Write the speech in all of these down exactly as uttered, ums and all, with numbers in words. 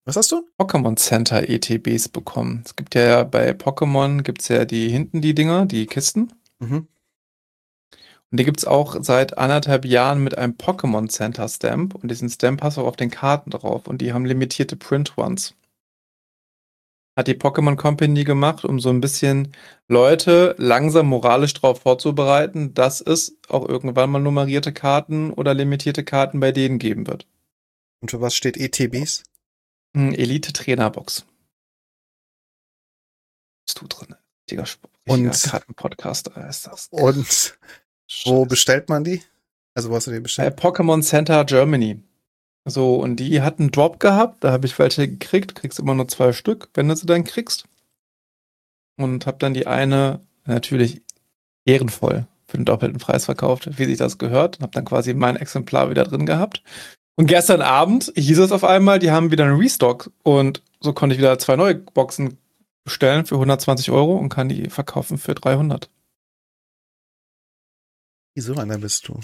Was hast du? Pokémon Center E T Bs bekommen. Es gibt ja bei Pokémon gibt's ja die hinten die Dinger, die Kisten. Mhm. Und die gibt's auch seit anderthalb Jahren mit einem Pokémon Center Stamp. Und diesen Stamp hast du auch auf den Karten drauf. Und die haben limitierte Print-Runs. Hat die Pokémon Company gemacht, um so ein bisschen Leute langsam moralisch darauf vorzubereiten, dass es auch irgendwann mal nummerierte Karten oder limitierte Karten bei denen geben wird. Und für was steht E T Bs? Hm, Elite Trainerbox. Bist du drin? Richtiger, Sp- richtiger Und, Kartenpodcaster ist das. und wo Scheiße. bestellt man die? Also wo hast du die Bei bestellt? Pokémon Center Germany. So, und die hat einen Drop gehabt, da habe ich welche gekriegt, kriegst immer nur zwei Stück, wenn du sie dann kriegst. Und habe dann die eine natürlich ehrenvoll für den doppelten Preis verkauft, wie sich das gehört. Und habe dann quasi mein Exemplar wieder drin gehabt. Und gestern Abend hieß es auf einmal, die haben wieder einen Restock. Und so konnte ich wieder zwei neue Boxen bestellen für hundertzwanzig Euro und kann die verkaufen für dreihundert. Wieso einer bist du?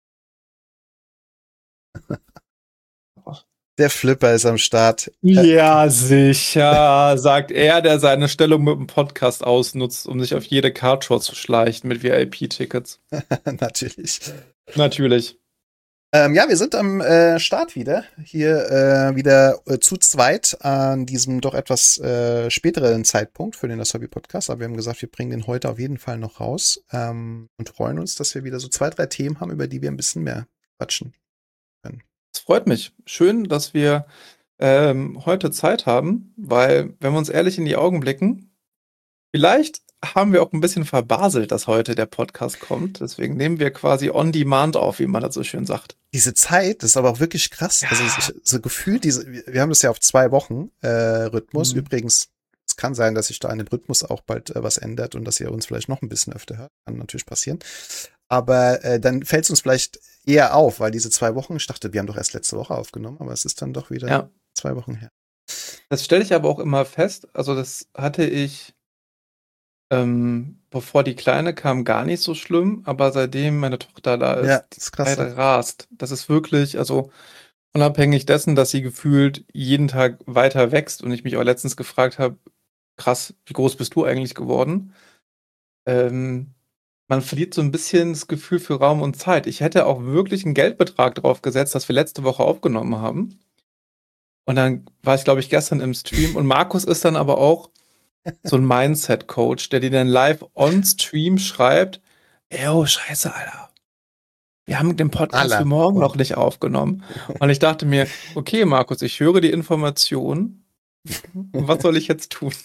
Der Flipper ist am Start. Äh, Ja, sicher, sagt er, der seine Stellung mit dem Podcast ausnutzt, um sich auf jede Cardshow zu schleichen mit V I P-Tickets. natürlich. Natürlich. Ähm, ja, wir sind am äh, Start wieder. Hier äh, wieder äh, zu zweit an diesem doch etwas äh, späteren Zeitpunkt für den Das Hobby Podcast. Aber wir haben gesagt, wir bringen den heute auf jeden Fall noch raus ähm, und freuen uns, dass wir wieder so zwei, drei Themen haben, über die wir ein bisschen mehr quatschen können. Es freut mich. Schön, dass wir ähm, heute Zeit haben, weil, wenn wir uns ehrlich in die Augen blicken, vielleicht haben wir auch ein bisschen verbaselt, dass heute der Podcast kommt. Deswegen nehmen wir quasi on demand auf, wie man das so schön sagt. Diese Zeit, das ist aber auch wirklich krass. Also Ja. ich, so gefühlt, diese, wir haben das ja auf zwei Wochen äh, Rhythmus. Mhm. Übrigens, es kann sein, dass sich da an dem Rhythmus auch bald äh, was ändert und dass ihr uns vielleicht noch ein bisschen öfter hört. Kann natürlich passieren. Aber äh, dann fällt es uns vielleicht eher auf, weil diese zwei Wochen, ich dachte, wir haben doch erst letzte Woche aufgenommen, aber es ist dann doch wieder Ja, zwei Wochen her. das stelle ich aber auch immer fest. Also, das hatte ich. Ähm, bevor die Kleine kam, gar nicht so schlimm, aber seitdem meine Tochter da Ja, ist, die ist krass. Zeit Ne? rast. Das ist wirklich, also unabhängig dessen, dass sie gefühlt jeden Tag weiter wächst und ich mich auch letztens gefragt habe, krass, wie groß bist du eigentlich geworden? Ähm, Man verliert so ein bisschen das Gefühl für Raum und Zeit. Ich hätte auch wirklich einen Geldbetrag drauf gesetzt, das wir letzte Woche aufgenommen haben. Und dann war ich, glaube ich, gestern im Stream und Markus ist dann aber auch so ein Mindset-Coach, der dir dann live on Stream schreibt, ey, oh, scheiße, Alter. Wir haben den Podcast für Aller. morgen Oh. noch nicht aufgenommen. Und ich dachte mir, okay, Markus, ich höre die Information. Was soll ich jetzt tun?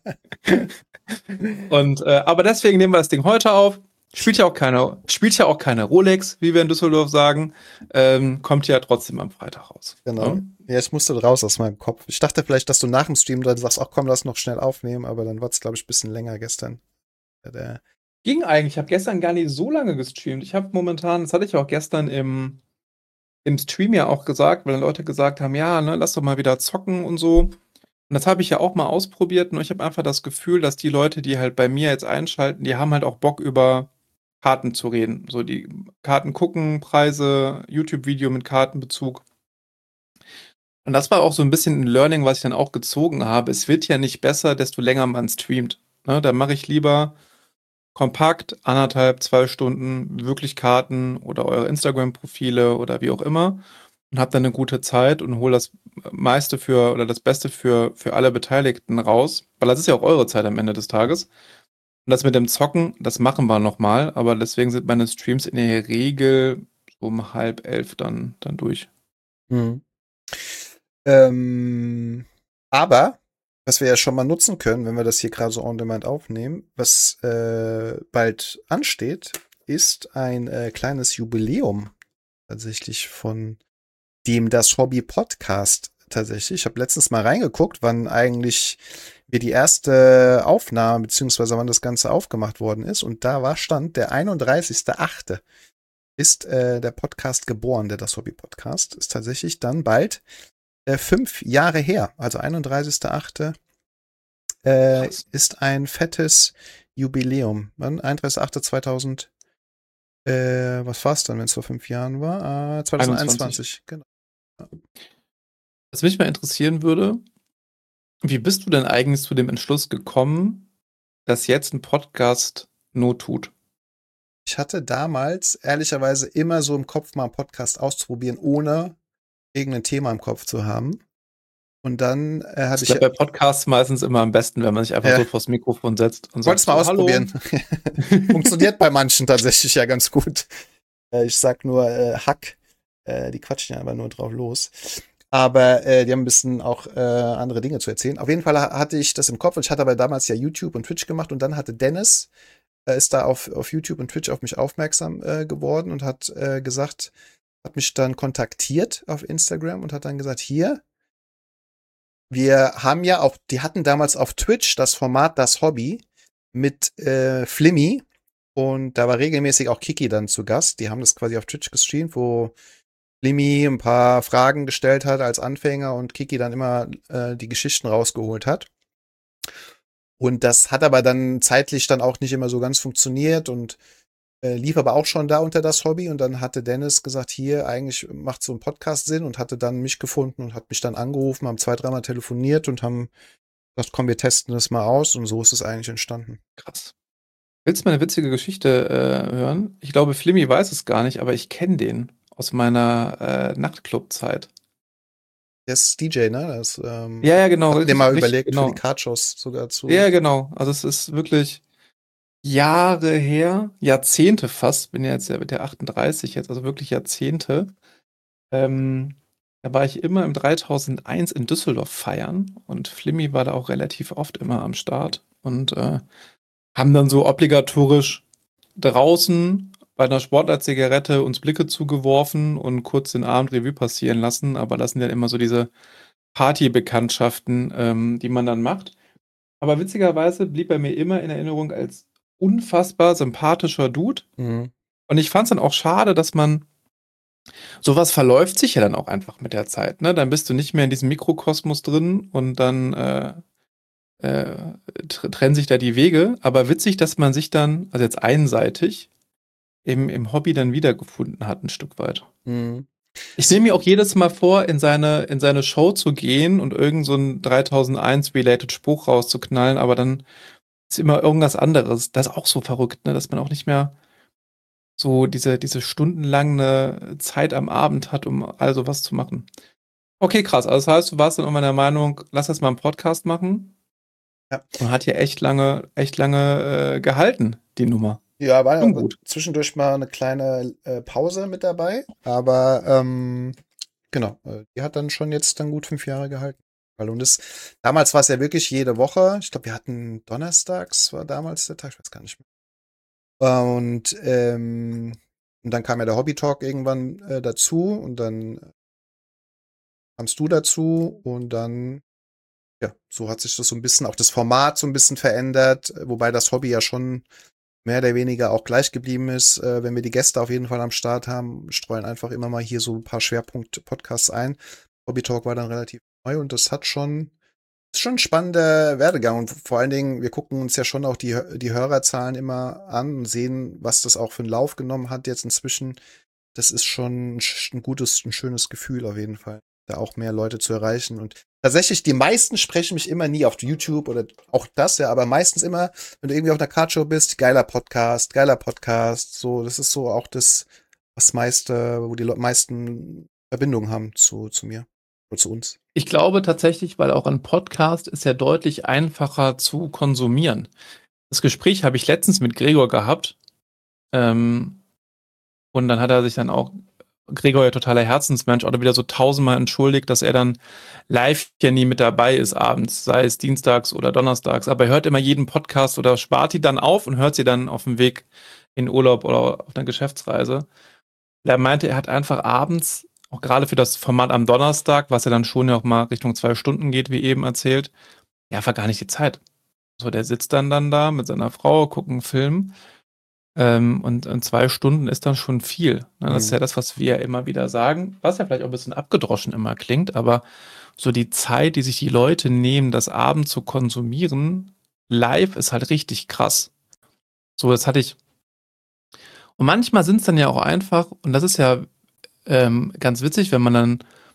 Und, äh, aber deswegen nehmen wir das Ding heute auf. Spielt ja auch keine, spielt ja auch keine Rolex, wie wir in Düsseldorf sagen. Ähm, kommt ja trotzdem am Freitag raus. Genau. Ne? Ja, ich musste raus aus meinem Kopf. Ich dachte vielleicht, dass du nach dem Stream dann sagst, ach komm, lass noch schnell aufnehmen, aber dann war es, glaube ich, ein bisschen länger gestern. Der, Ging eigentlich. Ich habe gestern gar nicht so lange gestreamt. Ich habe momentan, das hatte ich auch gestern im, im Stream ja auch gesagt, weil dann Leute gesagt haben, ja, ne, lass doch mal wieder zocken und so. Und das habe ich ja auch mal ausprobiert, nur ich habe einfach das Gefühl, dass die Leute, die halt bei mir jetzt einschalten, die haben halt auch Bock über Karten zu reden. So die Karten gucken, Preise, YouTube-Video mit Kartenbezug. Und das war auch so ein bisschen ein Learning, was ich dann auch gezogen habe. Es wird ja nicht besser, desto länger man streamt. Ne, da mache ich lieber kompakt, anderthalb, zwei Stunden, wirklich Karten oder eure Instagram-Profile oder wie auch immer und habt dann eine gute Zeit und hol das meiste für oder das Beste für, für alle Beteiligten raus, weil das ist ja auch eure Zeit am Ende des Tages. Und das mit dem Zocken, das machen wir nochmal, aber deswegen sind meine Streams in der Regel so um halb elf dann, dann durch. mhm. ähm, aber, was wir ja schon mal nutzen können, wenn wir das hier gerade so on demand aufnehmen, was äh, bald ansteht, ist ein äh, kleines Jubiläum tatsächlich von dem Das Hobby Podcast tatsächlich. Ich habe letztens mal reingeguckt, wann eigentlich wir die erste Aufnahme, beziehungsweise wann das Ganze aufgemacht worden ist. Und da war Stand, der einunddreißigster achte ist äh, der Podcast geboren, der Das Hobby Podcast. Ist tatsächlich dann bald äh, fünf Jahre her. Also einunddreißigster achte äh, Krass. ist ein fettes Jubiläum. Wann? einunddreißigster achte zweitausend, äh, was war's dann, wenn es vor fünf Jahren war? Äh, einundzwanzig. zweitausendeinundzwanzig, genau. Was mich mal interessieren würde, wie bist du denn eigentlich zu dem Entschluss gekommen, dass jetzt ein Podcast Not tut? Ich hatte damals ehrlicherweise immer so im Kopf, mal einen Podcast auszuprobieren, ohne irgendein Thema im Kopf zu haben. Und dann äh, Das hatte ich, klappt bei Podcasts meistens immer am besten, wenn man sich einfach äh, so vors Mikrofon setzt und wollte sagt es mal so: „Hallo." ausprobieren. Funktioniert bei manchen tatsächlich ja ganz gut. Äh, ich sag nur äh, Hack. Äh, die quatschen ja aber nur drauf los. Aber äh, die haben ein bisschen auch äh, andere Dinge zu erzählen. Auf jeden Fall ha- hatte ich das im Kopf. Ich hatte aber damals ja YouTube und Twitch gemacht und dann hatte Dennis, äh, ist da auf, auf YouTube und Twitch auf mich aufmerksam äh, geworden und hat äh, gesagt, hat mich dann kontaktiert auf Instagram und hat dann gesagt, hier, wir haben ja auch, die hatten damals auf Twitch das Format Das Hobby mit äh, Flimmy und da war regelmäßig auch Kiki dann zu Gast. Die haben das quasi auf Twitch gestreamt, wo Flimmy ein paar Fragen gestellt hat als Anfänger und Kiki dann immer äh, die Geschichten rausgeholt hat. Und das hat aber dann zeitlich dann auch nicht immer so ganz funktioniert und äh, lief aber auch schon da unter Das Hobby. Und dann hatte Dennis gesagt, hier, eigentlich macht so ein Podcast Sinn und hatte dann mich gefunden und hat mich dann angerufen, haben zwei, dreimal telefoniert und haben gesagt, komm, wir testen das mal aus. Und so ist es eigentlich entstanden. Krass. Willst du mal 'ne witzige Geschichte, äh, hören? Ich glaube, Flimmy weiß es gar nicht, aber ich kenne den aus meiner, äh, Nachtclub-Zeit. Der ist D J, ne? Das, ähm, Ja, ja, genau, hatten wir richtig mal richtig überlegt, für die genau. Cardshows sogar zu. Ja, genau. Also, es ist wirklich Jahre her, Jahrzehnte fast. Bin ja jetzt ja mit der achtunddreißig jetzt, also wirklich Jahrzehnte. Ähm, Da war ich immer im dreitausendeins in Düsseldorf feiern und Flimmy war da auch relativ oft immer am Start und, äh, haben dann so obligatorisch draußen bei einer Sportler-Zigarette uns Blicke zugeworfen und kurz den Abend Revue passieren lassen, aber das sind ja immer so diese Partybekanntschaften, ähm, die man dann macht. Aber witzigerweise blieb er mir immer in Erinnerung als unfassbar sympathischer Dude. Mhm. Und ich fand es dann auch schade, dass man sowas verläuft sich ja dann auch einfach mit der Zeit, ne? Dann bist du nicht mehr in diesem Mikrokosmos drin und dann äh, äh, tr- trennen sich da die Wege. Aber witzig, dass man sich dann, also jetzt einseitig, im, im Hobby dann wiedergefunden hat, ein Stück weit. Mhm. Ich nehme mir auch jedes Mal vor, in seine, in seine Show zu gehen und irgend so einen dreitausendeins-related Spruch rauszuknallen, aber dann ist immer irgendwas anderes. Das ist auch so verrückt, ne? Dass man auch nicht mehr so diese, diese stundenlange Zeit am Abend hat, um all sowas zu machen. Okay, krass. Also das heißt, du warst dann immer der Meinung, lass das mal einen Podcast machen. Ja. Und hat ja echt lange, echt lange äh, gehalten, die Nummer. Ja, war Schon aber gut. zwischendurch mal eine kleine äh, Pause mit dabei. Aber ähm, genau, äh, die hat dann schon jetzt dann gut fünf Jahre gehalten. Weil und das, damals war es ja wirklich jede Woche. Ich glaube, wir hatten donnerstags, war damals der Tag, ich weiß gar nicht mehr. Und, ähm, und dann kam ja der Hobby Talk irgendwann äh, dazu und dann kamst du dazu und dann, ja, so hat sich das so ein bisschen, auch das Format so ein bisschen verändert, äh, wobei das Hobby ja schon mehr oder weniger auch gleich geblieben ist. Äh, wenn wir die Gäste auf jeden Fall am Start haben, streuen einfach immer mal hier so ein paar Schwerpunkt-Podcasts ein. Hobby Talk war dann relativ neu und das hat schon, ist schon ein spannender Werdegang. Und vor allen Dingen, wir gucken uns ja schon auch die, die Hörerzahlen immer an und sehen, was das auch für einen Lauf genommen hat jetzt inzwischen. Das ist schon ein, sch- ein gutes, ein schönes Gefühl auf jeden Fall, da auch mehr Leute zu erreichen. Und tatsächlich, die meisten sprechen mich immer nie auf YouTube oder auch das, ja, aber meistens immer, wenn du irgendwie auf einer Cardshow bist, geiler Podcast, geiler Podcast. So, das ist so auch das, was meiste, wo die Le meisten Verbindungen haben zu, zu mir oder zu uns. Ich glaube tatsächlich, weil auch ein Podcast ist ja deutlich einfacher zu konsumieren. Das Gespräch habe ich letztens mit Gregor gehabt. Ähm, und dann hat er sich dann auch, Gregor ja totaler Herzensmensch, auch wieder so tausendmal entschuldigt, dass er dann live ja nie mit dabei ist abends, sei es dienstags oder donnerstags. Aber er hört immer jeden Podcast oder spart die dann auf und hört sie dann auf dem Weg in Urlaub oder auf einer Geschäftsreise. Er meinte, er hat einfach abends, auch gerade für das Format am Donnerstag, was ja dann schon ja auch mal Richtung zwei Stunden geht, wie eben erzählt, ja, einfach gar nicht die Zeit. So, der sitzt dann dann da mit seiner Frau, guckt einen Film, ähm, und in zwei Stunden ist dann schon viel. Ne? Das ist ja Mhm. das, was wir ja immer wieder sagen, was ja vielleicht auch ein bisschen abgedroschen immer klingt, aber so die Zeit, die sich die Leute nehmen, das Abend zu konsumieren, live ist halt richtig krass. So, das hatte ich. Und manchmal sind es dann ja auch einfach, und das ist ja ähm, ganz witzig, wenn man dann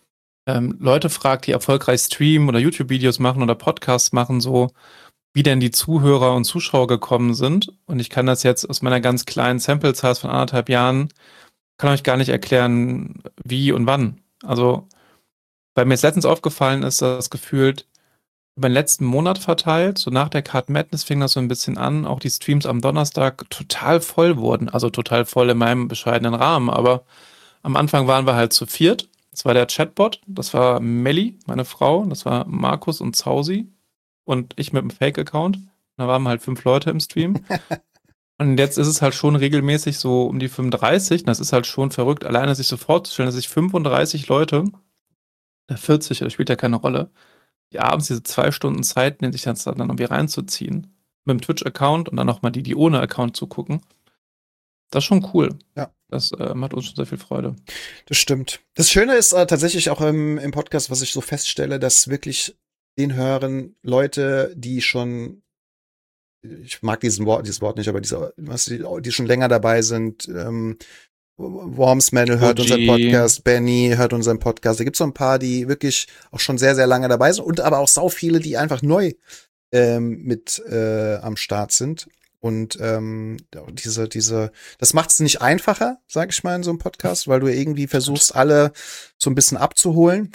ähm, Leute fragt, die erfolgreich streamen oder YouTube-Videos machen oder Podcasts machen, so wie denn die Zuhörer und Zuschauer gekommen sind. Und ich kann das jetzt aus meiner ganz kleinen Sample-Size von anderthalb Jahren, kann euch gar nicht erklären, wie und wann. Also, weil mir jetzt letztens aufgefallen ist, dass gefühlt über den letzten Monat verteilt, so nach der Card Madness fing das so ein bisschen an, auch die Streams am Donnerstag total voll wurden. Also total voll in meinem bescheidenen Rahmen. Aber am Anfang waren wir halt zu viert. Das war der Chatbot, das war Melli, meine Frau, das war Markus und Zausi und ich mit einem Fake-Account. Da waren wir halt fünf Leute im Stream. Und jetzt ist es halt schon regelmäßig so um die fünfunddreißig. Und das ist halt schon verrückt, alleine sich so vorzustellen, dass sich fünfunddreißig Leute, oder vierzig, das spielt ja keine Rolle, die abends diese zwei Stunden Zeit nehmen, sich das dann irgendwie reinzuziehen. Mit dem Twitch-Account und dann nochmal die, die ohne Account zu gucken. Das ist schon cool. Ja. Das äh, macht uns schon sehr viel Freude. Das stimmt. Das Schöne ist äh, tatsächlich auch im, im Podcast, was ich so feststelle, dass wirklich den hören Leute, die schon, ich mag diesen Wort, dieses Wort nicht, aber diese, was, die, die schon länger dabei sind. Ähm, Worms Metal hört O G. unseren Podcast, Benny hört unseren Podcast. Da gibt es so ein paar, die wirklich auch schon sehr, sehr lange dabei sind und aber auch sau viele, die einfach neu ähm, mit äh, am Start sind. Und ähm, diese, diese, das macht es nicht einfacher, sag ich mal, in so einem Podcast, weil du irgendwie versuchst, alle so ein bisschen abzuholen.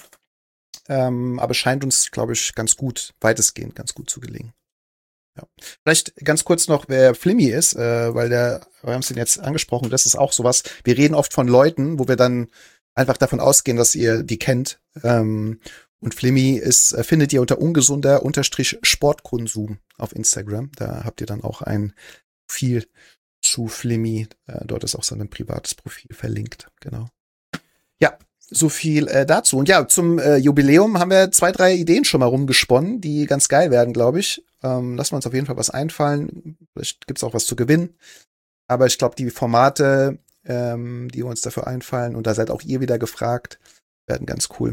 Ähm, aber scheint uns, glaube ich, ganz gut, weitestgehend ganz gut zu gelingen. Ja. Vielleicht ganz kurz noch, wer Flimmy ist, äh, weil der, wir haben es ihn jetzt angesprochen, das ist auch sowas. Wir reden oft von Leuten, wo wir dann einfach davon ausgehen, dass ihr die kennt. Ähm, und Flimmy ist, äh, findet ihr unter ungesunder Unterstrich Sportkonsum auf Instagram. Da habt ihr dann auch ein Profil zu Flimmy. Äh, dort ist auch sein privates Profil verlinkt. Genau. Ja, so viel äh, dazu. Und ja, zum äh, Jubiläum haben wir zwei, drei Ideen schon mal rumgesponnen, die ganz geil werden, glaube ich. Ähm, lassen wir uns auf jeden Fall was einfallen. Vielleicht gibt's auch was zu gewinnen. Aber ich glaube, die Formate, ähm, die uns dafür einfallen, und da seid auch ihr wieder gefragt, werden ganz cool.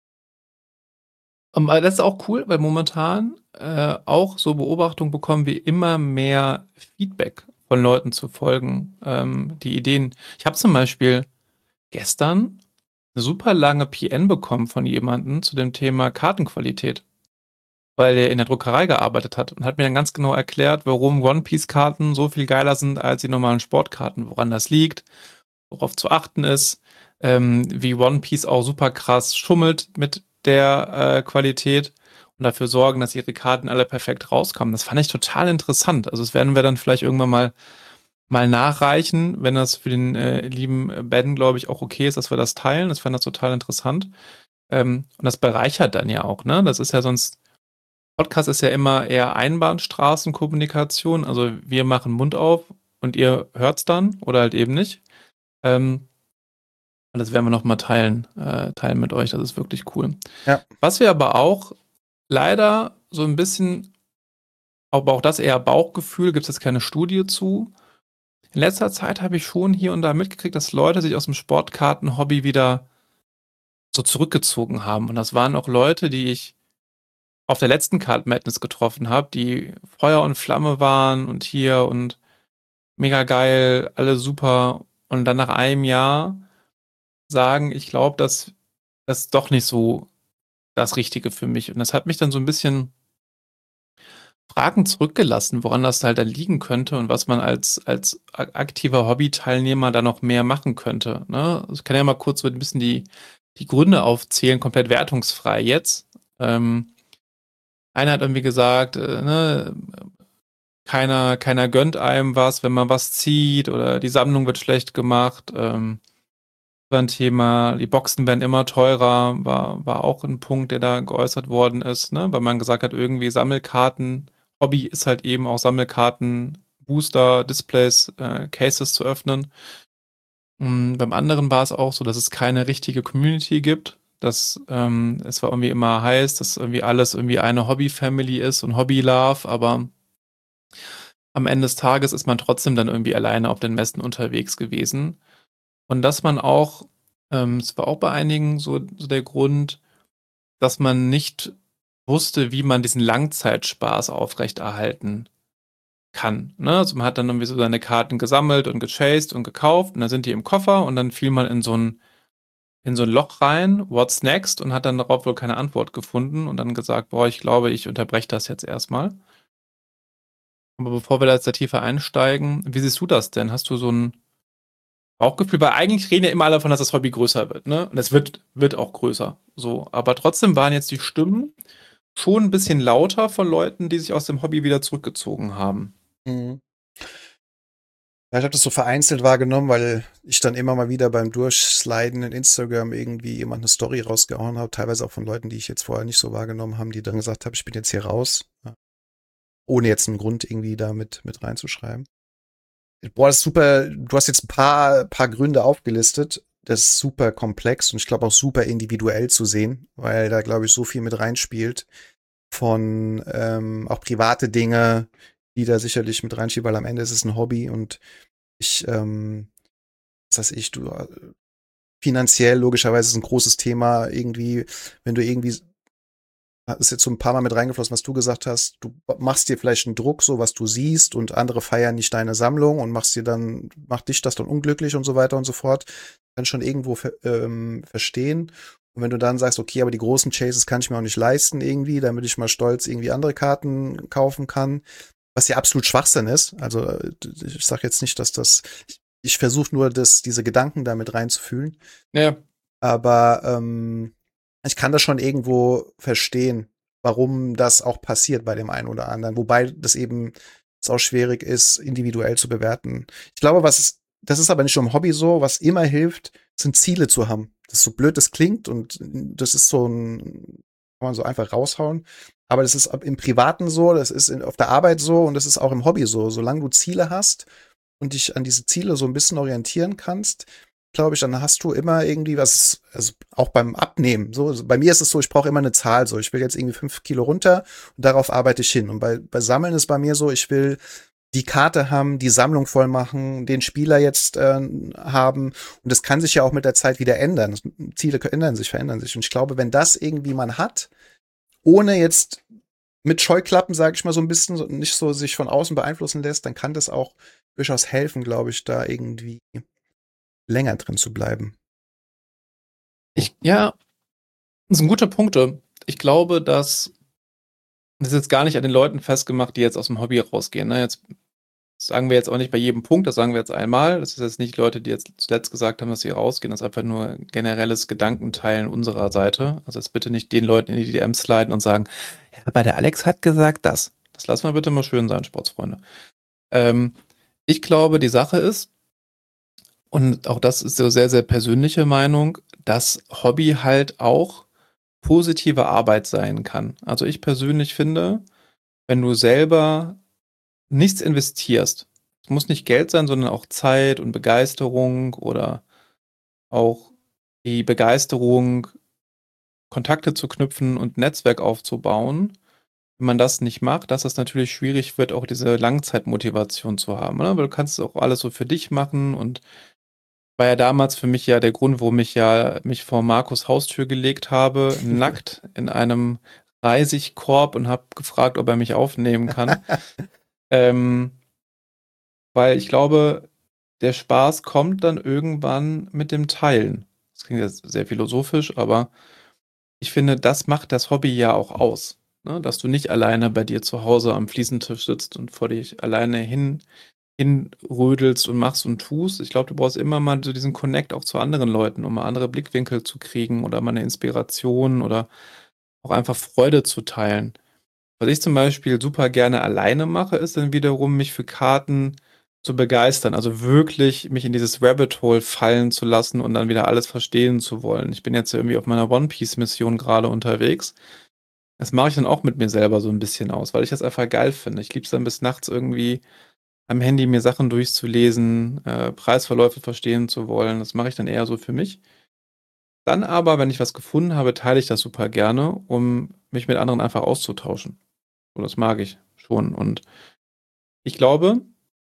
Um, das ist auch cool, weil momentan äh, auch so Beobachtungen bekommen wir immer mehr Feedback von Leuten zu folgen. Ähm, die Ideen. Ich habe zum Beispiel gestern eine super lange P N bekommen von jemandem zu dem Thema Kartenqualität, weil er in der Druckerei gearbeitet hat und hat mir dann ganz genau erklärt, warum One-Piece-Karten so viel geiler sind als die normalen Sportkarten, woran das liegt, worauf zu achten ist, ähm, wie One Piece auch super krass schummelt mit der äh, Qualität und dafür sorgen, dass ihre Karten alle perfekt rauskommen. Das fand ich total interessant. Also das werden wir dann vielleicht irgendwann mal mal nachreichen, wenn das für den äh, lieben Ben, glaube ich, auch okay ist, dass wir das teilen. Das fand das total interessant. Ähm, und das bereichert dann ja auch, ne? Das ist ja sonst, Podcast ist ja immer eher Einbahnstraßenkommunikation. Also wir machen Mund auf und ihr hört's dann oder halt eben nicht. Ähm, und das werden wir nochmal teilen, äh, teilen mit euch. Das ist wirklich cool. Ja. Was wir aber auch leider so ein bisschen, aber auch das eher Bauchgefühl, gibt es jetzt keine Studie zu. In letzter Zeit habe ich schon hier und da mitgekriegt, dass Leute sich aus dem Sportkarten-Hobby wieder so zurückgezogen haben. Und das waren auch Leute, die ich auf der letzten Card Madness getroffen habe, die Feuer und Flamme waren und hier und mega geil, alle super. Und dann nach einem Jahr sagen, ich glaube, dass das ist doch nicht so das Richtige für mich. Und das hat mich dann so ein bisschen Fragen zurückgelassen, woran das halt dann liegen könnte und was man als, als aktiver Hobby-Teilnehmer da noch mehr machen könnte. Ne? Also ich kann ja mal kurz so ein bisschen die, die Gründe aufzählen, komplett wertungsfrei jetzt. Ähm, einer hat irgendwie gesagt, äh, ne, keiner, keiner gönnt einem was, wenn man was zieht oder die Sammlung wird schlecht gemacht. Ähm, war ein Thema, die Boxen werden immer teurer, war, war auch ein Punkt, der da geäußert worden ist, ne? Weil man gesagt hat, irgendwie Sammelkarten, Hobby ist halt eben auch Sammelkarten, Booster, Displays, äh, Cases zu öffnen. Und beim anderen war es auch so, dass es keine richtige Community gibt, dass ähm, es war irgendwie immer heißt, dass irgendwie alles irgendwie eine Hobby-Family ist und Hobby-Love, aber am Ende des Tages ist man trotzdem dann irgendwie alleine auf den Messen unterwegs gewesen. Und dass man auch, ähm, es war auch bei einigen so, so der Grund, dass man nicht wusste, wie man diesen Langzeitspaß aufrechterhalten kann. Ne? Also man hat dann irgendwie so seine Karten gesammelt und gechased und gekauft und dann sind die im Koffer und dann fiel man in so ein, in so ein Loch rein, what's next, und hat dann darauf wohl keine Antwort gefunden und dann gesagt, boah, ich glaube, ich unterbreche das jetzt erstmal. Aber bevor wir da jetzt da tiefer einsteigen, wie siehst du das denn? Hast du so ein Bauchgefühl? Weil eigentlich reden ja immer alle davon, dass das Hobby größer wird, ne? Und es wird, wird auch größer. So. Aber trotzdem waren jetzt die Stimmen schon ein bisschen lauter von Leuten, die sich aus dem Hobby wieder zurückgezogen haben. Mhm. Ja, ich habe das so vereinzelt wahrgenommen, weil ich dann immer mal wieder beim Durchsliden in Instagram irgendwie jemand eine Story rausgehauen habe, teilweise auch von Leuten, die ich jetzt vorher nicht so wahrgenommen haben, die dann gesagt haben, ich bin jetzt hier raus, ja, ohne jetzt einen Grund irgendwie da mit, mit reinzuschreiben. Boah, das ist super, du hast jetzt ein paar, paar Gründe aufgelistet. Das ist super komplex und ich glaube auch super individuell zu sehen, weil da, glaube ich, so viel mit reinspielt von ähm, auch private Dinge, die da sicherlich mit reinspielen, weil am Ende ist es ein Hobby und ich, ähm, was weiß ich, du äh, finanziell logischerweise ist ein großes Thema irgendwie, wenn du irgendwie ist jetzt so ein paar Mal mit reingeflossen, was du gesagt hast. Du machst dir vielleicht einen Druck, so was du siehst, und andere feiern nicht deine Sammlung und machst dir dann, macht dich das dann unglücklich und so weiter und so fort. Kann schon irgendwo ver ähm, verstehen. Und wenn du dann sagst, okay, aber die großen Chases kann ich mir auch nicht leisten irgendwie, damit ich mal stolz irgendwie andere Karten kaufen kann, was ja absolut Schwachsinn ist. Also äh, ich sage jetzt nicht, dass das, ich, ich versuche nur, das, diese Gedanken damit reinzufühlen. Ja. Aber ähm, ich kann das schon irgendwo verstehen, warum das auch passiert bei dem einen oder anderen. Wobei das eben es auch schwierig ist, individuell zu bewerten. Ich glaube, was ist, das ist aber nicht nur im Hobby so, was immer hilft, sind Ziele zu haben. Das ist so blöd das klingt und das ist so ein, kann man so einfach raushauen. Aber das ist im Privaten so, das ist in, auf der Arbeit so und das ist auch im Hobby so. Solange du Ziele hast und dich an diese Ziele so ein bisschen orientieren kannst, glaube ich, dann hast du immer irgendwie was, also auch beim Abnehmen. So, also bei mir ist es so, ich brauche immer eine Zahl. So, ich will jetzt irgendwie fünf Kilo runter und darauf arbeite ich hin. Und bei, bei Sammeln ist bei mir so, ich will die Karte haben, die Sammlung voll machen, den Spieler jetzt äh, haben. Und das kann sich ja auch mit der Zeit wieder ändern. Ziele ändern sich, verändern sich. Und ich glaube, wenn das irgendwie man hat, ohne jetzt mit Scheuklappen, sage ich mal so ein bisschen, so, nicht so sich von außen beeinflussen lässt, dann kann das auch durchaus helfen, glaube ich, da irgendwie länger drin zu bleiben. Ich, ja, das sind gute Punkte. Ich glaube, dass das ist jetzt gar nicht an den Leuten festgemacht, die jetzt aus dem Hobby rausgehen. Ne? Jetzt sagen wir jetzt auch nicht bei jedem Punkt, das sagen wir jetzt einmal. Das ist jetzt nicht Leute, die jetzt zuletzt gesagt haben, dass sie rausgehen. Das ist einfach nur generelles Gedankenteilen unserer Seite. Also jetzt bitte nicht den Leuten in die D Ms sliden und sagen, ja, aber der Alex hat gesagt das. Das lassen wir bitte mal schön sein, Sportsfreunde. Ähm, ich glaube, die Sache ist, und auch das ist so sehr, sehr persönliche Meinung, dass Hobby halt auch positive Arbeit sein kann. Also ich persönlich finde, wenn du selber nichts investierst, es muss nicht Geld sein, sondern auch Zeit und Begeisterung oder auch die Begeisterung, Kontakte zu knüpfen und ein Netzwerk aufzubauen. Wenn man das nicht macht, dass das natürlich schwierig wird, auch diese Langzeitmotivation zu haben. Ne? Weil du kannst es auch alles so für dich machen und war ja damals für mich ja der Grund, warum ich ja mich vor Markus Haustür gelegt habe, nackt in einem Reisigkorb und habe gefragt, ob er mich aufnehmen kann. ähm, weil ich glaube, der Spaß kommt dann irgendwann mit dem Teilen. Das klingt jetzt sehr philosophisch, aber ich finde, das macht das Hobby ja auch aus. Ne? Dass du nicht alleine bei dir zu Hause am Fliesentisch sitzt und vor dich alleine hin hinrödelst und machst und tust. Ich glaube, du brauchst immer mal so diesen Connect auch zu anderen Leuten, um mal andere Blickwinkel zu kriegen oder mal eine Inspiration oder auch einfach Freude zu teilen. Was ich zum Beispiel super gerne alleine mache, ist dann wiederum, mich für Karten zu begeistern. Also wirklich mich in dieses Rabbit Hole fallen zu lassen und dann wieder alles verstehen zu wollen. Ich bin jetzt irgendwie auf meiner One Piece Mission gerade unterwegs. Das mache ich dann auch mit mir selber so ein bisschen aus, weil ich das einfach geil finde. Ich liebe es dann bis nachts irgendwie am Handy mir Sachen durchzulesen, äh, Preisverläufe verstehen zu wollen. Das mache ich dann eher so für mich. Dann aber, wenn ich was gefunden habe, teile ich das super gerne, um mich mit anderen einfach auszutauschen. So, das mag ich schon. Und ich glaube,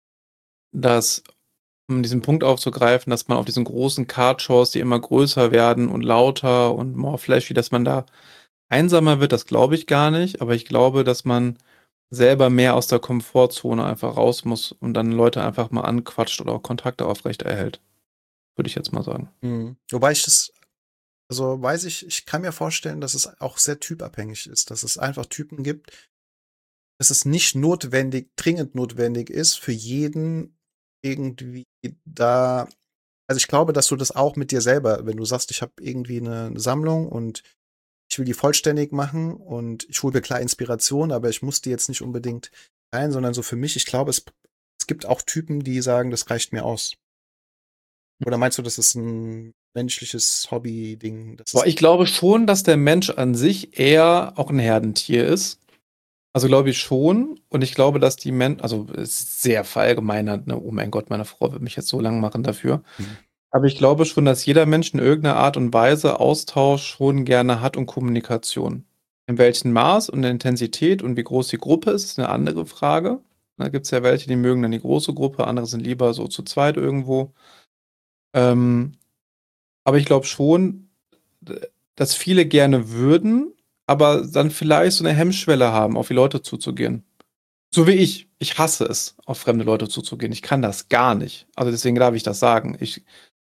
dass, um diesen Punkt aufzugreifen, dass man auf diesen großen Card-Shows, die immer größer werden und lauter und more flashy, dass man da einsamer wird, das glaube ich gar nicht. Aber ich glaube, dass man selber mehr aus der Komfortzone einfach raus muss und dann Leute einfach mal anquatscht oder auch Kontakte aufrechterhält. Würde ich jetzt mal sagen. Mhm. Wobei ich das Also weiß ich, ich kann mir vorstellen, dass es auch sehr typabhängig ist, dass es einfach Typen gibt, dass es nicht notwendig, dringend notwendig ist, für jeden irgendwie da. Also ich glaube, dass du das auch mit dir selber, wenn du sagst, ich habe irgendwie eine Sammlung und ich will die vollständig machen und ich hole mir klar Inspiration, aber ich muss die jetzt nicht unbedingt rein, sondern so für mich, ich glaube, es, es gibt auch Typen, die sagen, das reicht mir aus. Oder meinst du, das ist ein menschliches Hobby-Ding? Das Boah, ist ich glaube schon, dass der Mensch an sich eher auch ein Herdentier ist. Also glaube ich schon. Und ich glaube, dass die Menschen, also es ist sehr verallgemeinert, ne? Oh mein Gott, meine Frau wird mich jetzt so lang machen dafür. Mhm. Aber ich glaube schon, dass jeder Mensch in irgendeiner Art und Weise Austausch schon gerne hat und Kommunikation. In welchem Maß und der Intensität und wie groß die Gruppe ist, ist eine andere Frage. Da gibt es ja welche, die mögen dann die große Gruppe, andere sind lieber so zu zweit irgendwo. Ähm, aber ich glaube schon, d- dass viele gerne würden, aber dann vielleicht so eine Hemmschwelle haben, auf die Leute zuzugehen. So wie ich. Ich hasse es, auf fremde Leute zuzugehen. Ich kann das gar nicht. Also deswegen darf ich das sagen. Ich,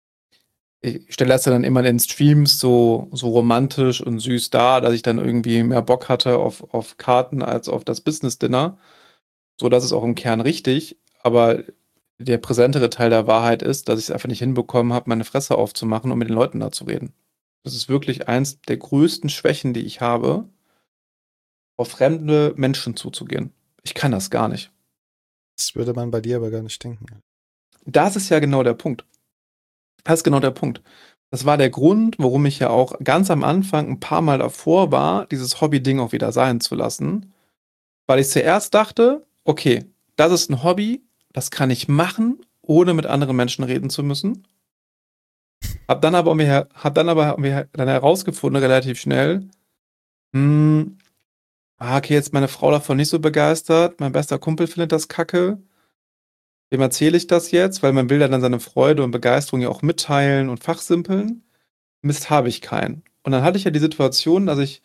ich stelle das ja dann immer in den Streams so, so romantisch und süß dar, dass ich dann irgendwie mehr Bock hatte auf, auf Karten als auf das Business-Dinner. So, das ist auch im Kern richtig. Aber der präsentere Teil der Wahrheit ist, dass ich es einfach nicht hinbekommen habe, meine Fresse aufzumachen und mit den Leuten da zu reden. Das ist wirklich eins der größten Schwächen, die ich habe, auf fremde Menschen zuzugehen. Ich kann das gar nicht. Das würde man bei dir aber gar nicht denken. Das ist ja genau der Punkt. Das ist genau der Punkt. Das war der Grund, warum ich ja auch ganz am Anfang ein paar Mal davor war, dieses Hobby-Ding auch wieder sein zu lassen. Weil ich zuerst dachte, okay, das ist ein Hobby, das kann ich machen, ohne mit anderen Menschen reden zu müssen. Hab dann aber, mir, hab dann aber mir dann herausgefunden, relativ schnell, hm, ah, okay, jetzt meine Frau davon nicht so begeistert, mein bester Kumpel findet das kacke. Wem erzähle ich das jetzt? Weil man will ja dann seine Freude und Begeisterung ja auch mitteilen und fachsimpeln. Mist, habe ich keinen. Und dann hatte ich ja die Situation, dass ich